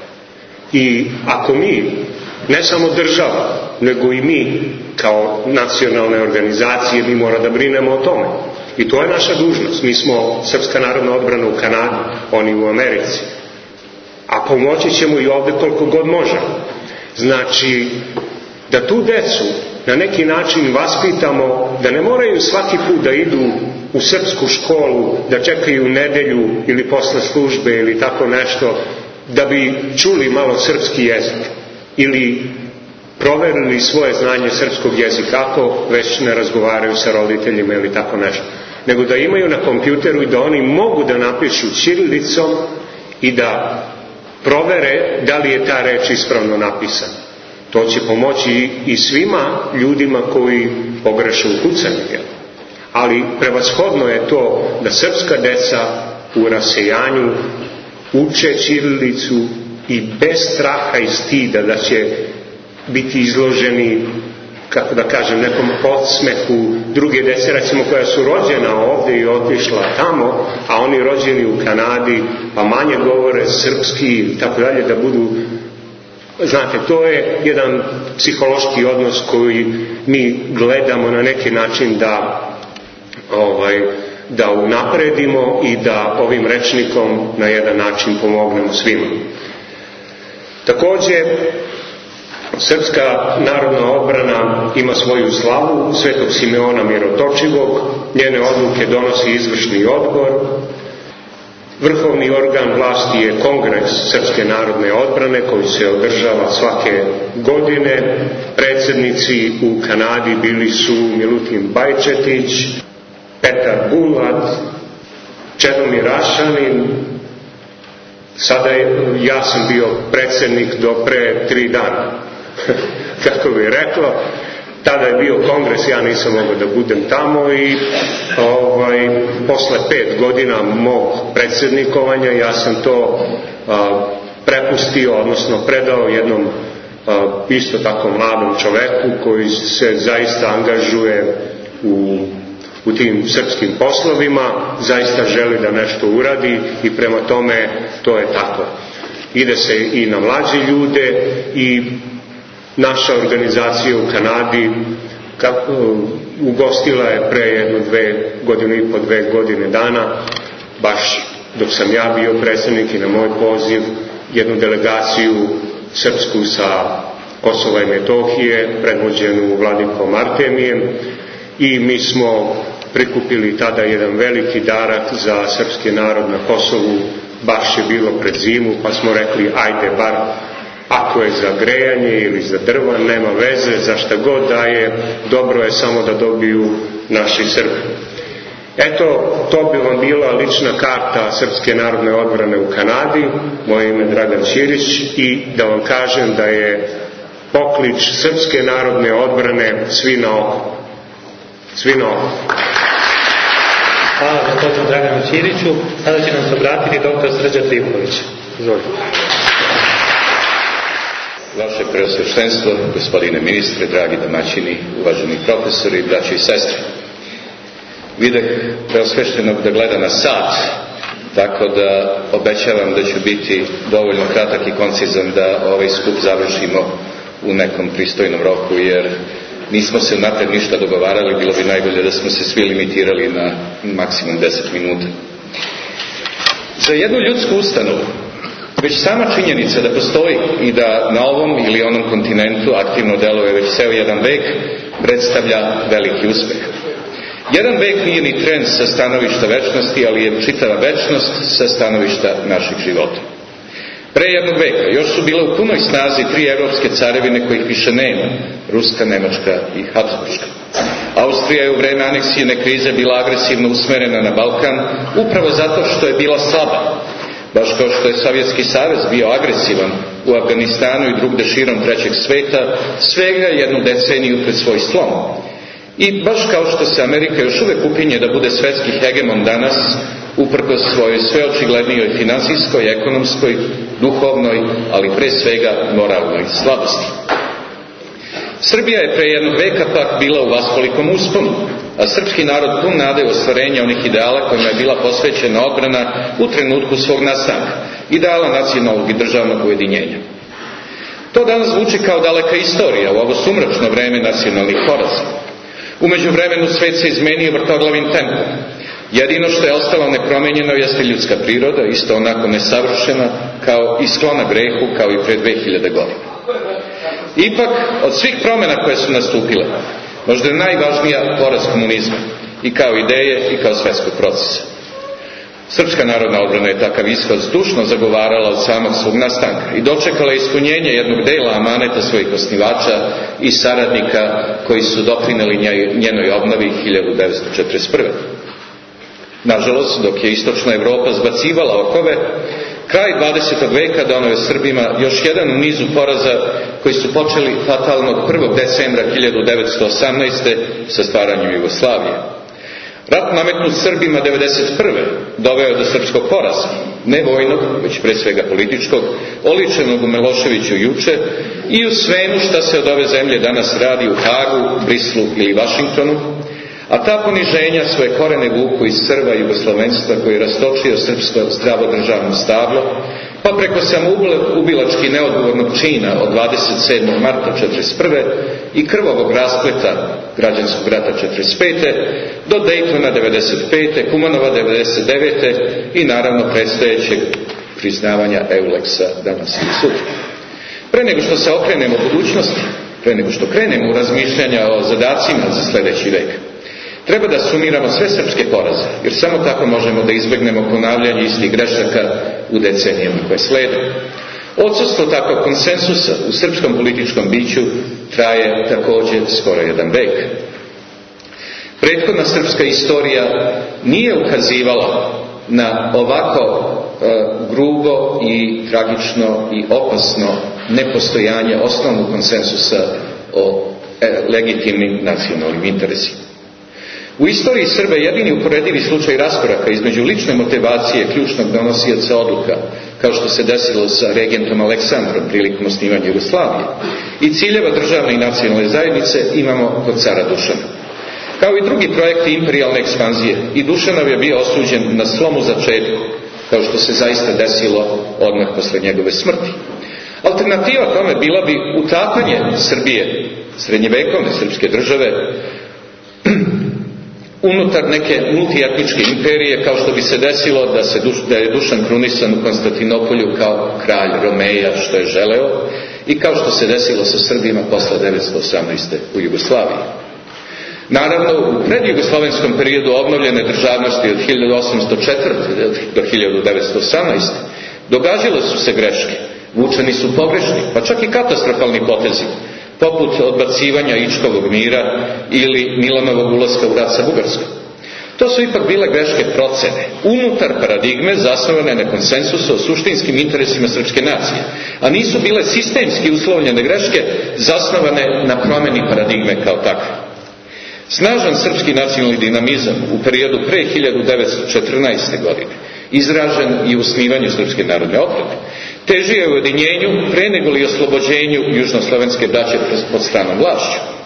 I ako mi, ne samo država, nego i mi kao nacionalne organizacije, mi mora da brinemo o tome. I to je naša dužnost. Mi smo Srpska narodna odbrana u Kanadi, oni u Americi. A pomoći ćemo i ovdje koliko god možemo. Znači, da tu decu na neki način vaspitamo, da ne moraju svaki put da idu u srpsku školu, da čekaju nedelju ili posle službe ili tako nešto, da bi čuli malo srpski jezik ili proverili svoje znanje srpskog jezika, ako već ne razgovaraju sa roditeljima ili tako nešto. Nego da imaju na kompjuteru i da oni mogu da napišu ćirilicom i da provere da li je ta reč ispravno napisana. To će pomoći i svima ljudima koji pogreše u kucanju. Ali prevashodno je to da srpska deca u rasejanju uče ćirilicu i bez straha i stida da će biti izloženi, kako da kažem, nekom podsmehu druge dece, recimo koja su rođena ovdje i otišla tamo, a oni rođeni u Kanadi, pa manje govore srpski i tako dalje, da budu, znate, to je jedan psihološki odnos koji mi gledamo na neki način da ovaj, da unapredimo i da ovim rečnikom na jedan način pomognemo svima. Također, Srpska narodna odbrana ima svoju slavu Svetog Simeona Mirotočivog, njene odluke donosi izvršni odbor, vrhovni organ vlasti je Kongres Srpske narodne odbrane koji se održava svake godine. Predsjednici u Kanadi bili su Milutin Bajčetić, Petar Bulat, Čedomir Rašanin. Sada je, ja sam bio predsjednik do pre tri dana, kako bi reklo. Tada je bio kongres, ja nisam mogao da budem tamo i ovaj, posle pet godina mog predsjednikovanja ja sam to a, prepustio, odnosno predao jednom a, isto tako mladom čoveku koji se zaista angažuje u u tim srpskim poslovima, zaista želi da nešto uradi i prema tome to je tako. Ide se i na mlađe ljude i naša organizacija u Kanadi kako, ugostila je pre jedno dve godinu i po dve godine dana, baš dok sam ja bio predsjednik i na moj poziv, jednu delegaciju srpsku sa Kosova i Metohije, predvođenu Vladikom Artemijem, i mi smo prikupili tada jedan veliki darak za srpski narod na Kosovu, baš je bilo pred zimu, pa smo rekli ajde bar ako je za grejanje ili za drva, nema veze, za šta god da je, dobro je samo da dobiju naši Srbi. Eto, to bi vam bila lična karta Srpske narodne odbrane u Kanadi, moje ime Dragan Ćirić, i da vam kažem da je poklič Srpske narodne odbrane svi na oko. Svi na oko. Hvala gospodinu Draganu Ćiriću. Sada će nam se obratiti doktor Srđan Trivković. Izvolite. Vaše preosveštenstvo, gospodine ministre, dragi domaćini, uvaženi profesori, braće i sestre. Videh preosveštenog da gleda na sat tako da obećavam da ću biti dovoljno kratak i koncizan da ovaj skup završimo u nekom pristojnom roku, jer nismo se unapred ništa dogovarali, bilo bi najbolje da smo se svi limitirali na maksimum deset minuta. Za jednu ljudsku ustanovu, već sama činjenica da postoji i da na ovom ili onom kontinentu aktivno deluje već ceo jedan vek, predstavlja veliki uspeh. Jedan vek nije ni tren sa stanovišta večnosti, ali je čitava večnost sa stanovišta naših života. Pre jednog veka još su bile u punoj snazi tri evropske carevine kojih više nema, Ruska, Nemačka i Habsburška. Austrija je u vreme aneksijne krize bila agresivno usmerena na Balkan, upravo zato što je bila slaba. Baš kao što je Sovjetski savez bio agresivan u Afganistanu i drugde širom trećeg sveta, svega jednu deceniju pred svoj slom. I baš kao što se Amerika još uvek upinje da bude svetski hegemon danas, uprkos svojoj sveočiglednijoj finansijskoj, ekonomskoj, duhovnoj, ali pre svega moralnoj slabosti. Srbija je pre jednog veka pak bila u vaskolikom usponu, a srpski narod pun nade u ostvarenje onih ideala kojima je bila posvećena odbrana u trenutku svog nastanka, ideala nacionalnog i državnog ujedinjenja. To danas zvuči kao daleka istorija u ovo sumračno vreme nacionalnih poraza. U međuvremenu svet se izmenio vrtoglavim tempom. Jedino što je ostalo nepromenjeno jeste ljudska priroda, isto onako nesavršena kao i sklona grehu kao i pre dve hiljade godina. Ipak, od svih promjena koje su nastupile, možda je najvažnija poraz komunizma, i kao ideje i kao svetskog procesa. Srpska narodna odbrana je takav ishod zdušno zagovarala od samog svog nastanka i dočekala ispunjenje jednog dela amaneta svojih osnivača i saradnika koji su doprineli njenoj obnovi hiljadu devetsto četrdeset prve. Nažalost, dok je istočna Evropa zbacivala okove, kraj dvadesetog veka doneo je Srbima još jedan u nizu poraza koji su počeli fatalnog prvog decembra hiljadu devetsto osamnaeste sa stvaranjem Jugoslavije. Rat nametnut Srbima devedeset prve doveo je do srpskog poraza, ne vojnog, već pre svega političkog, oličenog u Miloševiću juče i u svemu šta se od ove zemlje danas radi u Hagu, Brislu ili Vašingtonu, a ta poniženja svoje korene vuku iz crva jugoslovenstva koji je rastočio srpsko zdravodržavno stablo, pa preko samoubilački neodgovornog čina od dvadeset sedmog marta četrdeset prve i krvavog raspleta građanskog rata četrdeset pete do Dejtona devedeset pete, Kumanova devedeset devete i naravno predstojećeg priznavanja Euleksa danas i sutra. Pre nego što se okrenemo budućnosti, pre nego što krenemo u razmišljanja o zadacima za sledeći vek, treba da sumiramo sve srpske poraze, jer samo tako možemo da izbegnemo ponavljanje istih grešaka u decenijama koje slede. Odsustvo takvog konsensusa u srpskom političkom biću traje takođe skoro jedan vek. Prethodna srpska istorija nije ukazivala na ovako e, grubo i tragično i opasno nepostojanje osnovnog konsensusa o e, legitimnim nacionalnim interesima. U istoriji Srba jedini uporedivi slučaj raskoraka između lične motivacije ključnog donosioca odluka, kao što se desilo sa regentom Aleksandrom prilikom osnivanja Jugoslavije, i ciljeva državne i nacionalne zajednice imamo kod cara Dušana. Kao i drugi projekti imperijalne ekspanzije, i Dušanov je bio osuđen na slomu začetku, kao što se zaista desilo odmah posle njegove smrti. Alternativa tome bila bi utapanje Srbije, srednjevekovne srpske države, unutar neke multietničke imperije, kao što bi se desilo da, se Duš, da je Dušan krunisan u Konstantinopolju kao kralj Romeja, što je želeo, i kao što se desilo sa Srbima posle devetsto osamnaeste. u Jugoslaviji. Naravno, u predjugoslovenskom periodu obnovljene državnosti od hiljadu osamsto četvrte. do hiljadu devetsto osamnaeste. događale su se greške, vučeni su pogrešni, pa čak i katastrofalni potezi, poput odbacivanja Ičkovog mira ili Milanovog ulaska u rat sa Bugarskom. To su ipak bile greške procene, unutar paradigme zasnovane na konsensusu o suštinskim interesima srpske nacije, a nisu bile sistemski uslovljene greške zasnovane na promeni paradigme kao takve. Snažan srpski nacionalni dinamizam u periodu pre hiljadu devetsto četrnaeste. godine, izražen i u osnivanju Srpske narodne odbrane, težio je ujedinjenju pre nego li oslobođenju južnoslovenske braće pod stranom vlašću.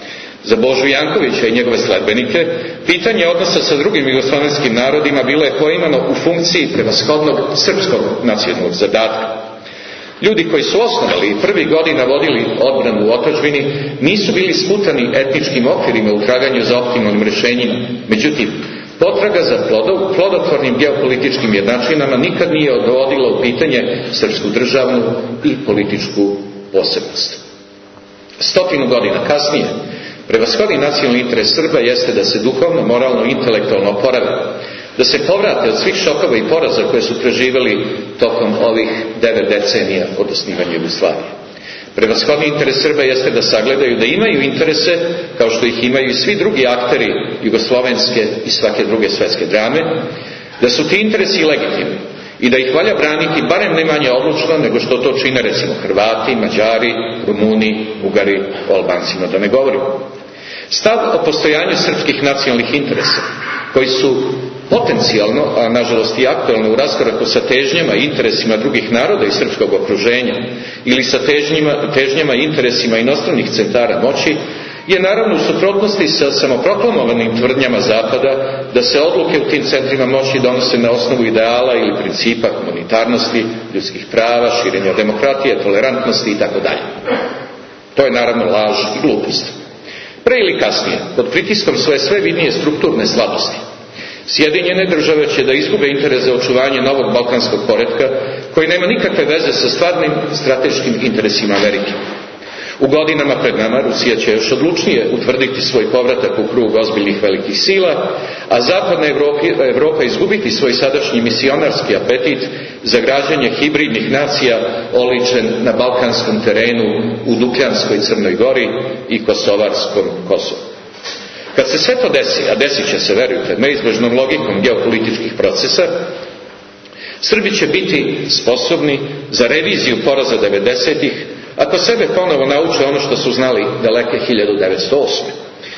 Za Božu Jankovića i njegove sledbenike pitanje odnosa sa drugim jugoslovenskim narodima bilo je poimano u funkciji prevashodnog srpskog nacionalnog zadatka. Ljudi koji su osnovali i prvi godina vodili odbranu u otadžbini nisu bili smutani etničkim okvirima u traganju za optimalnim rješenjima. Međutim, potraga za plodotvornim geopolitičkim jednačinama nikad nije dovodila u pitanje srpsku državnu i političku posebnost. Stotinu godina kasnije, prevashodni nacionalni interes Srba jeste da se duhovno, moralno i intelektualno oporave, da se povrate od svih šokova i poraza koje su preživjeli tokom ovih devet decenija od osnivanja Jugoslavije. Prevashodni interes Srba jeste da sagledaju da imaju interese, kao što ih imaju i svi drugi akteri jugoslovenske i svake druge svetske drame, da su ti interesi legitimni i da ih valja braniti barem ne manje odlučno nego što to čine recimo Hrvati, Mađari, Rumuni, Ugari, o Albancima da ne govorimo. Stav o postojanju srpskih nacionalnih interesa, koji su potencijalno, a nažalost i aktualno u raskoraku sa težnjama i interesima drugih naroda i srpskog okruženja ili sa težnjima, težnjama i interesima inostranih centara moći, je naravno u suprotnosti sa samoproklamovanim tvrdnjama Zapada da se odluke u tim centrima moći donose na osnovu ideala ili principa humanitarnosti, ljudskih prava, širenja demokratije, tolerantnosti itd. To je naravno laž i glupost. Pre ili kasnije, pod pritiskom svoje sve vidnije strukturne slabosti, Sjedinjene države će da izgube interes za očuvanje novog balkanskog poretka koji nema nikakve veze sa stvarnim strateškim interesima Amerike. U godinama pred nama Rusija će još odlučnije utvrditi svoj povratak u krug ozbiljnih velikih sila, a zapadna Evropa, Evropa izgubiti svoj sadašnji misionarski apetit za građanje hibridnih nacija oličen na balkanskom terenu u Dukljanskoj Crnoj Gori i Kosovarskom Kosovu. Kad se sve to desi, a desit će se, verujte, neizbežnom logikom geopolitičkih procesa, Srbi će biti sposobni za reviziju poraza devedesetih ako sebe ponovo nauče ono što su znali daleke hiljadu devetsto osme.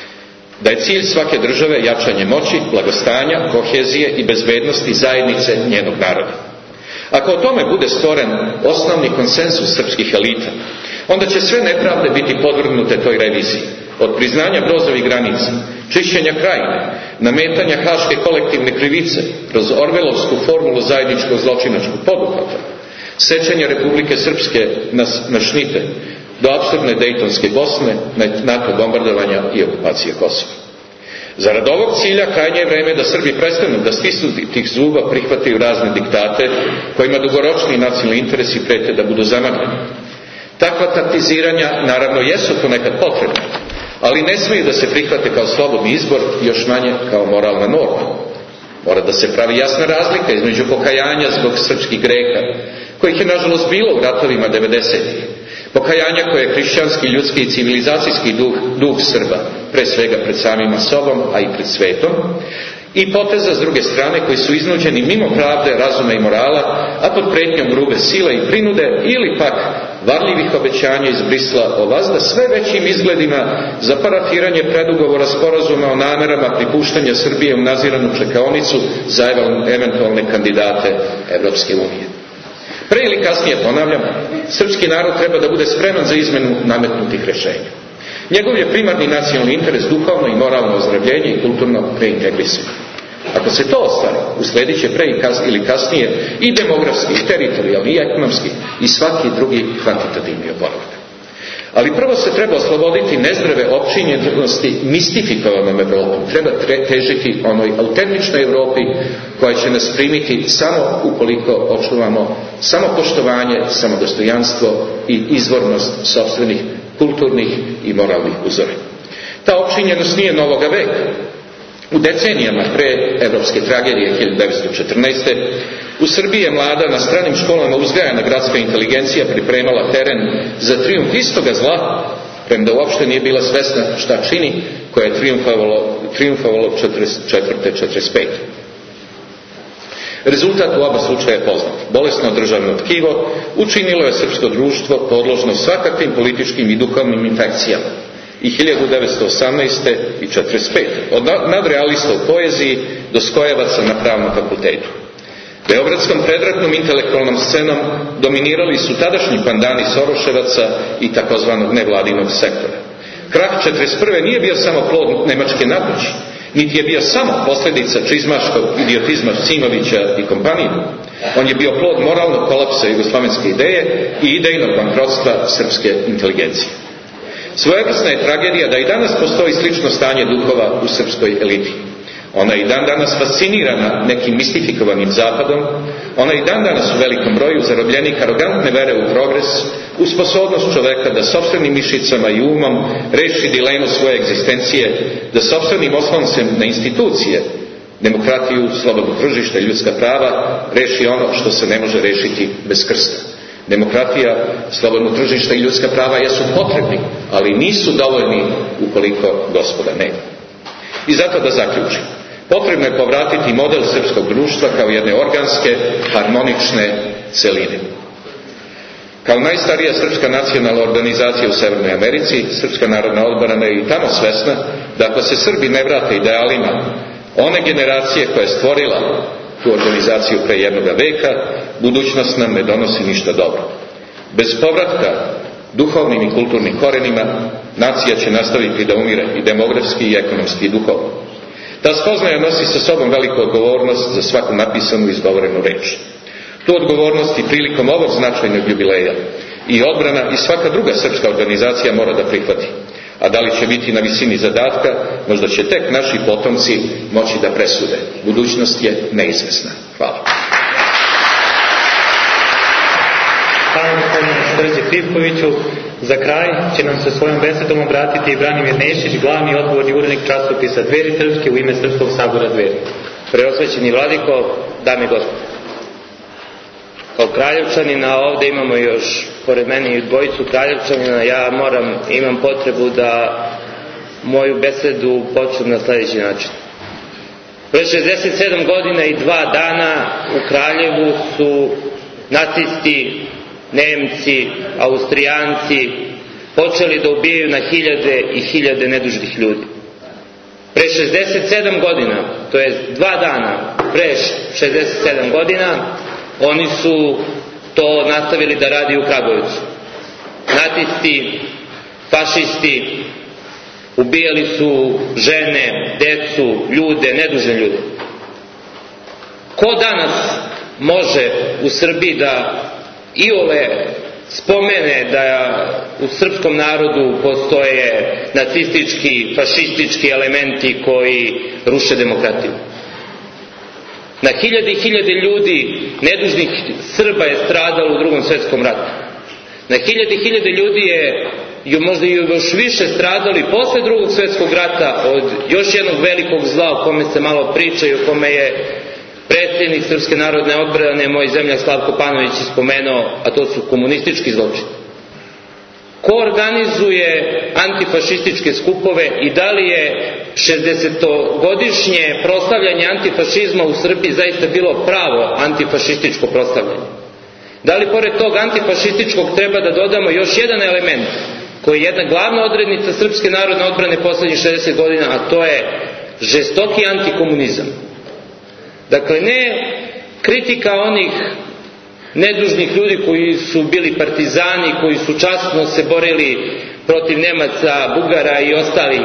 Da je cilj svake države jačanje moći, blagostanja, kohezije i bezbednosti zajednice njenog naroda. Ako o tome bude stvoren osnovni konsensus srpskih elita, onda će sve nepravde biti podvrgnute toj reviziji. Od priznanja Brozovih granica, čišćenja krajine, nametanja haške kolektivne krivice kroz Orvelovsku formulu zajedničkog zločinačkog poduhvata, sečenja Republike Srpske na, na šnite, do apsurdne Dejtonske Bosne, NATO bombardovanja i okupacije Kosova. Zarad ovog cilja krajnje je vreme da Srbi prestanu da stisnu tih zuba prihvataju razne diktate kojima dugoročni nacionalni interesi prete da budu zamagljeni. Takva taktiziranja naravno jesu ponekad potrebne, ali ne smiju da se prihvate kao slobodni izbor, još manje kao moralna norma. Mora da se pravi jasna razlika između pokajanja zbog srpskih greha, kojih je nažalost bilo u ratovima devedesetih. Pokajanja koje je hrišćanski, ljudski i civilizacijski duh, duh Srba, pre svega pred samima sobom, a i pred svetom, i poteza s druge strane koji su iznuđeni mimo pravde, razuma i morala, a pod pretnjom grube sile i prinude ili pak varljivih obećanja iz Brisla o vazda sve većim izgledima za parafiranje predugovora sporazuma o namerama pripuštanja Srbije u naziranu čekaonicu za eventualne kandidate Evropske unije. Pre ili kasnije, ponavljam, srpski narod treba da bude spreman za izmenu nametnutih rešenja. Njegov je primarni nacionalni interes duhovno i moralno ozdravljenje i kulturno preintegrisanje. Ako se to ostvari, usledit će pre ili kasnije i demografski, i teritorijalni, i ekonomski, i svaki drugi kvantitativni oporavak. Ali prvo se treba osloboditi nezdrave opčinjenosti mistifikovanom Evropom. Treba težiti onoj autentičnoj Evropi koja će nas primiti samo ukoliko očuvamo samopoštovanje, samodostojanstvo i izvornost sopstvenih kulturnih i moralnih uzora. Ta opčinjenost nije novoga veka. U decenijama pre evropske tragedije hiljadu devetsto četrnaeste. u Srbiji je mlada na stranim školama uzgajana gradska inteligencija pripremala teren za trijumf istoga zla, premda uopšte nije bila svesna šta čini, koja je trijumfovalo, trijumfovalo četrdeset četvrte četrdeset pete Rezultat u oba slučaja je poznat. Bolesno državno tkivo učinilo je srpsko društvo podložno svakakvim političkim i duhovnim infekcijama. I hiljadu devetsto osamnaeste i četrdeset pete Od nadrealista u poeziji do skojevaca na pravnom fakultetu. Beogradskom predratnom intelektualnom scenom dominirali su tadašnji pandani Soroševaca i takozvanog nevladinog sektora. Krah četrdeset prve nije bio samo plod nemačke nadmoći, niti je bio samo posljedica čizmaškog idiotizma Simovića i kompanije. On je bio plod moralnog kolapsa jugoslavenske ideje i idejnog bankrotstva srpske inteligencije. Svojevrsna je tragedija da i danas postoji slično stanje duhova u srpskoj eliti. Ona je i dan danas fascinirana nekim mistifikovanim zapadom, ona je i dan danas u velikom broju zarobljenik arogantne vere u progres, u sposobnost čoveka da sopstvenim mišicama i umom reši dilemu svoje egzistencije, da sopstvenim osloncem na institucije, demokratiju, slobodno tržište i ljudska prava, reši ono što se ne može rešiti bez krsta. Demokratija, slobodno tržište i ljudska prava jesu potrebni, ali nisu dovoljni ukoliko Gospoda nema. I zato da zaključim, potrebno je povratiti model srpskog društva kao jedne organske, harmonične celine. Kao najstarija srpska nacionalna organizacija u Severnoj Americi, Srpska narodna odbrana je i tamo svesna da ako se Srbi ne vrate idealima one generacije koja je stvorila tu organizaciju pre jednoga veka, budućnost nam ne donosi ništa dobro. Bez povratka duhovnim i kulturnim korenima nacija će nastaviti da umire i demografski i ekonomski i duhovno. Ta spoznaja nosi sa sobom veliku odgovornost za svaku napisanu i izgovorenu reč. Tu odgovornost i prilikom ovog značajnog jubileja i odbrana i svaka druga srpska organizacija mora da prihvati. A da li će biti na visini zadatka, možda će tek naši potomci moći da presude. Budućnost je neizvesna. Hvala. Hvala gospodinu Srđe Krivkoviću. Za kraj će nam se svojom besedom obratiti i Branimir Nešić, glavni odgovorni urednik časopisa Dveri Srpske u ime Srpskog sabora Dveri. Preosvećeni vladiko, dame i gospodo. Kao Kraljevčanina, ovde imamo još pored mene i dvojicu Kraljevčanina, ja moram, imam potrebu da moju besedu počnem na sljedeći način. Pre šezdeset sedam godina i dva dana u Kraljevu su nacisti, Nemci, Austrijanci počeli da ubijaju na hiljade i hiljade nedužnih ljudi. Pre šezdeset sedam godina, to je dva dana pre šezdeset sedam godina, oni su to nastavili da radi u Kragujevcu. Nacisti, fašisti, ubijali su žene, decu, ljude, nedužne ljude. Ko danas može u Srbiji da iole spomene da u srpskom narodu postoje nacistički, fašistički elementi koji ruše demokratiju? Na hiljade i hiljade ljudi, nedužnih Srba, je stradalo u Drugom svetskom ratu. Na hiljade i hiljade ljudi je možda i još više stradali posle Drugog svetskog rata od još jednog velikog zla o kome se malo priča i o kome je predsjednik Srpske narodne odbrane, moj zemljak Slavko Panović, ispomenuo, a to su komunistički zločini. Ko organizuje antifašističke skupove i da li je šezdesetogodišnje proslavljanje antifašizma u Srbiji zaista bilo pravo antifašističko proslavljanje? Da li pored tog antifašističkog treba da dodamo još jedan element koji je jedna glavna odrednica Srpske narodne odbrane poslednjih šezdeset godina, a to je žestoki antikomunizam. Dakle, ne kritika onih nedužnih ljudi koji su bili partizani, koji su časno se borili protiv Nemaca, Bugara i ostalih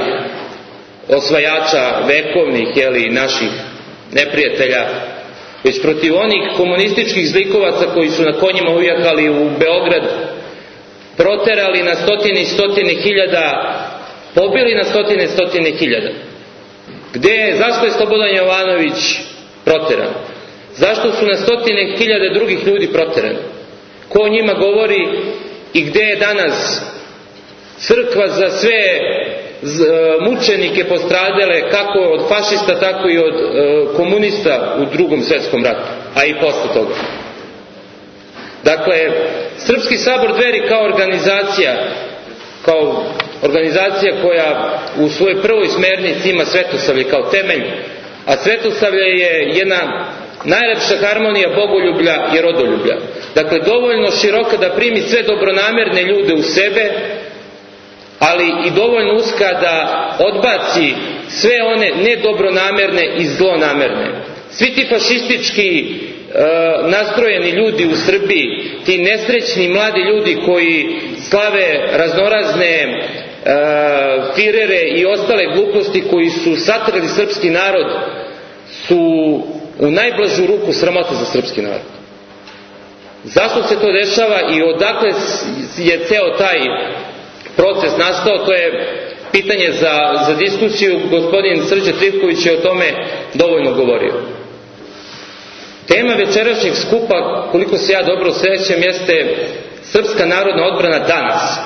osvajača vekovnih, jeli, naših neprijatelja, već protiv onih komunističkih zlikovaca koji su na konjima ujahali u Beograd, proterali na stotine i stotine hiljada, pobili na stotine i stotine hiljada. Gde, zašto je Slobodan Jovanović proteran? Zašto su na stotine hiljade drugih ljudi proterani? Ko o njima govori i gde je danas crkva za sve mučenike postradale, kako od fašista, tako i od komunista u Drugom svetskom ratu, a i posle toga? Dakle, Srpski sabor Dveri kao organizacija, kao organizacija koja u svojoj prvoj smernici ima svetosavlje kao temelj, a svetosavlje je jedna najlepša harmonija bogoljublja i rodoljublja. Dakle, dovoljno široka da primi sve dobronamerne ljude u sebe, ali i dovoljno uska da odbaci sve one nedobronamerne i zlonamerne. Svi ti fašistički e, nastrojeni ljudi u Srbiji, ti nesrećni mladi ljudi koji slave raznorazne Firere i ostale gluposti koji su satrali srpski narod su u najblažu ruku sramota za srpski narod. Zašto se to dešava i odakle je ceo taj proces nastao, to je pitanje za, za diskusiju. Gospodin Srđe Trivković je o tome dovoljno govorio. Tema večerašnjeg skupa, koliko se ja dobro sećam, jeste Srpska narodna odbrana danas.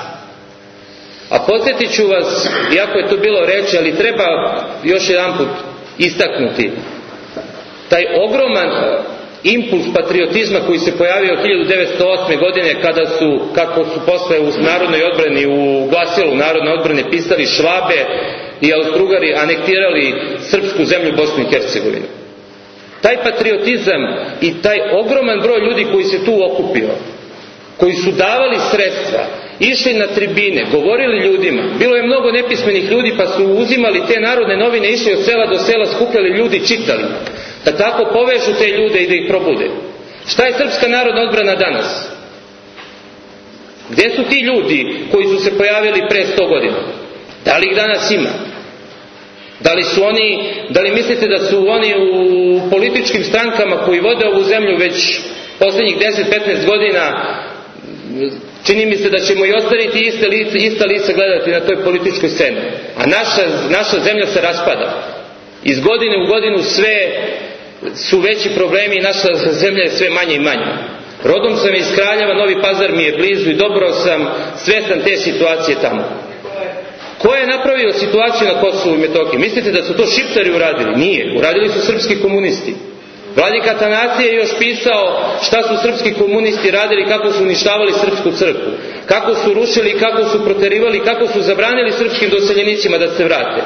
A podsjetit ću vas, iako je to bilo reči, ali treba još jedan put istaknuti, taj ogroman impuls patriotizma koji se pojavio hiljadu devetsto osme. godine kada su, kako su posle u Narodnoj odbrani, u glasilu Narodne odbrane pisali Švabe i Austrougariji anektirali srpsku zemlju Bosnu i Hercegovinu. Taj patriotizam i taj ogroman broj ljudi koji se tu okupio, koji su davali sredstva, išli na tribine, govorili ljudima, bilo je mnogo nepismenih ljudi pa su uzimali te Narodne novine, išli od sela do sela, skupljali ljudi, čitali, da tako povežu te ljude i da ih probude. Šta je Srpska narodna odbrana danas? Gde su ti ljudi koji su se pojavili pre sto godina? Da li ih danas ima? Da li su oni, da li mislite da su oni u političkim strankama koji vode ovu zemlju već poslednjih deset do petnaest godina, čini mi se da ćemo i ostaviti iste lice, ista lica gledati na toj političkoj sceni. A naša, naša zemlja se raspada. Iz godine u godinu sve su veći problemi i naša zemlja je sve manje i manje. Rodom sam iz Kraljeva, Novi Pazar mi je blizu i dobro sam svestan te situacije tamo. Ko je napravio situaciju na Kosovu i Metohiji? Mislite da su to Šiptari uradili? Nije. Uradili su srpski komunisti. Vladika Atanasije je još pisao šta su srpski komunisti radili, kako su uništavali srpsku crkvu, kako su rušili, kako su proterivali, kako su zabranili srpskim doseljenicima da se vrate.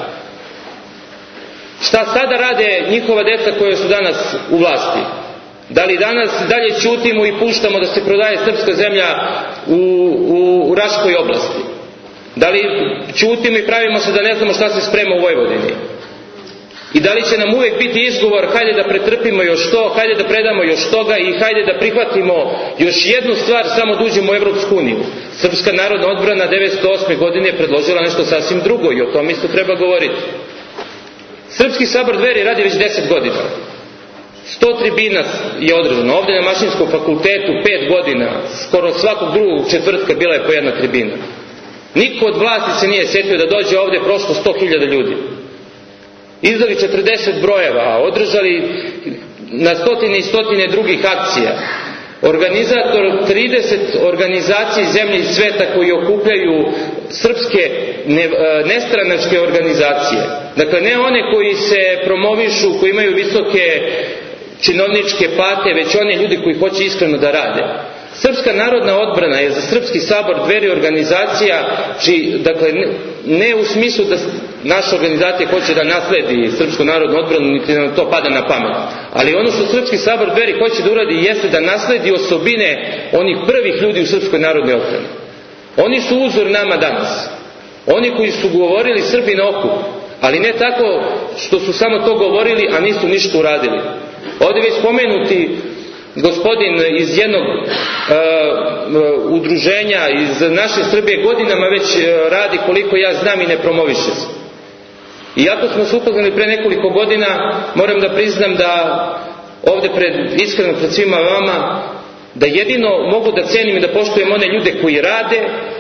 Šta sada rade njihova deca koje su danas u vlasti? Da li danas dalje ćutimo i puštamo da se prodaje srpska zemlja u, u, u Raškoj oblasti? Da li ćutimo i pravimo se da ne znamo šta se sprema u Vojvodini? I da li će nam uvek biti izgovor hajde da pretrpimo još to, hajde da predamo još toga i hajde da prihvatimo još jednu stvar samo da uđemo u Evropsku uniju? Srpska narodna odbrana devetsto osme. godine je predložila nešto sasvim drugo i o tom isto treba govoriti. Srpski sabor Dveri radi već deset godina. sto tribina je održano. Ovde na Mašinskom fakultetu pet godina, skoro svakog drugog četvrtka bila je po jedna tribina. Niko od vlasti se nije setio da dođe ovde, prošlo sto hiljada ljudi. Izdali četrdeset brojeva, održali na stotine i stotine drugih akcija. Organizator trideset organizacija iz zemlje i sveta koji okupljaju srpske ne, nestranačke organizacije. Dakle, ne one koji se promovišu, koji imaju visoke činovničke plate, već one ljudi koji hoće iskreno da rade. Srpska narodna odbrana je za Srpski sabor Dveri organizacija, či, dakle, ne, ne u smislu da naša organizacija hoće da nasledi Srpsku narodnu odbranu, niti nam to pada na pamet. Ali ono što Srpski sabor Dveri hoće da uradi jeste da nasledi osobine onih prvih ljudi u Srpskoj narodnoj odbrani. Oni su uzor nama danas. Oni koji su govorili Srbi na oku, ali ne tako što su samo to govorili, a nisu ništa uradili. Ovdje već spomenuti gospodin iz jednog uh, uh, udruženja iz naše Srbije godinama već uh, radi, koliko ja znam, i ne promoviše se. Iako smo se upoznali pre nekoliko godina, moram da priznam da ovde pred, iskreno pred svima vama, da jedino mogu da cenim i da poštujem one ljude koji rade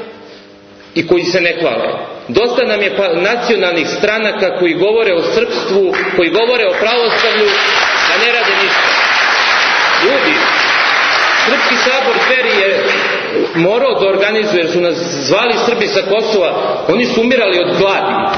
i koji se ne hvale. Dosta nam je pa nacionalnih stranaka koji govore o srpstvu, koji govore o pravoslavlju, a ne rade ništa. Ljudi, Srpski sabor Dveri je morao da organizuje, jer su nas zvali Srbi sa Kosova, oni su umirali od gladi.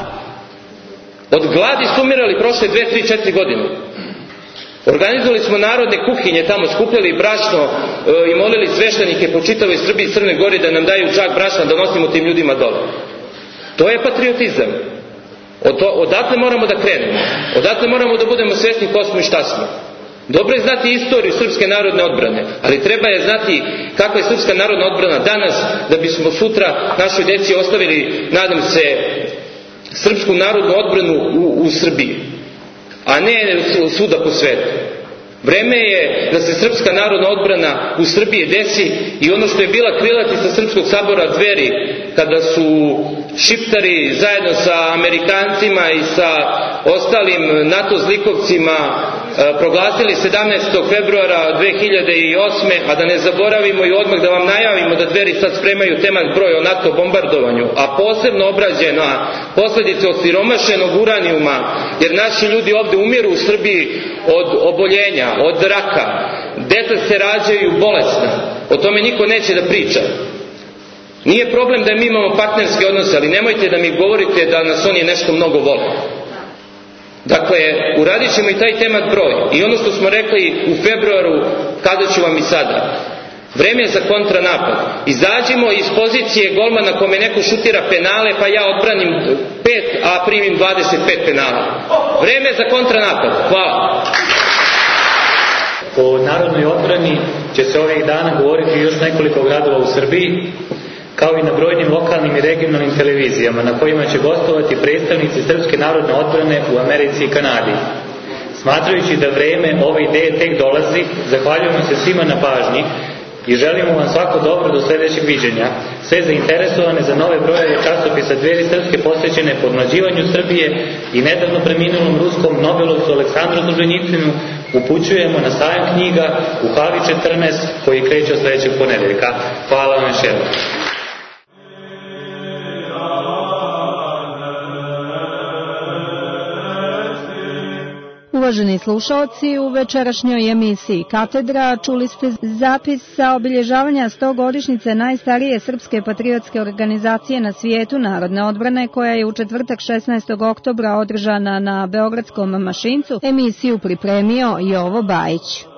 Od gladi su umirali prošle dve, tri, četiri godine. Organizovali smo narodne kuhinje, tamo skupljali brašno e, i molili sveštenike po čitavoj Srbiji i Crnoj Gori da nam daju čak brašna da nosimo tim ljudima dole. To je patriotizam. Od to, odatle moramo da krenemo. Odatle moramo da budemo svesni ko smo i šta smo. Dobro je znati istoriju Srpske narodne odbrane, ali treba je znati kakva je Srpska narodna odbrana danas, da bismo sutra našoj deci ostavili, nadam se, Srpsku narodnu odbranu u, u Srbiji, a ne svuda po svetu. Vreme je da se Srpska narodna odbrana u Srbiji desi i ono što je bila krilatica Srpskog sabora Dveri, kada su šiptari zajedno sa Amerikancima i sa ostalim NATO zlikovcima proglasili sedamnaestog februara dve hiljade osme. a da ne zaboravimo i odmah da vam najavimo da Dveri sad spremaju temat broj o NATO bombardovanju, a posebno obrađena posledice osiromašenog uranijuma, jer naši ljudi ovde umiru u Srbiji od oboljenja, od raka, deca se rađaju bolesna, o tome niko neće da priča. Nije problem da mi imamo partnerske odnose, ali nemojte da mi govorite da nas oni nešto mnogo vole. Dakle, uradit ćemo i taj temat broj. I ono što smo rekli u februaru, kada ću vam i sada. Vreme je za kontranapad. Izađimo iz pozicije golmana kome neko šutira penale, pa ja odbranim pet, a primim dvadeset pet penala. Vreme je za kontranapad. Hvala. O narodnoj odbrani će se ovih dana govoriti još nekoliko gradova u Srbiji, kao i na brojnim lokalnim i regionalnim televizijama na kojima će gostovati predstavnici Srpske narodne odbrane u Americi i Kanadi. Smatrajući da vreme ove ideje tek dolazi, zahvaljujemo se svima na pažnji i želimo vam svako dobro do sljedećeg viđenja. Sve zainteresovane za nove brojeve časopisa Dveri srpske posvećene podmlađivanju Srbije i nedavno preminulom ruskom Nobelovcu Aleksandru Solženjicinu upućujemo na sajam knjiga u hali četrnaest koji kreće od sljedećeg ponedeljka. Hvala vam još jednom. Uvaženi slušaoci, u večerašnjoj emisiji Katedra čuli ste zapis sa obilježavanja stogodišnjice najstarije srpske patriotske organizacije na svijetu, Narodne odbrane, koja je u četvrtak šesnaestog oktobra održana na Beogradskom Mašincu. Emisiju pripremio Jovo Bajić.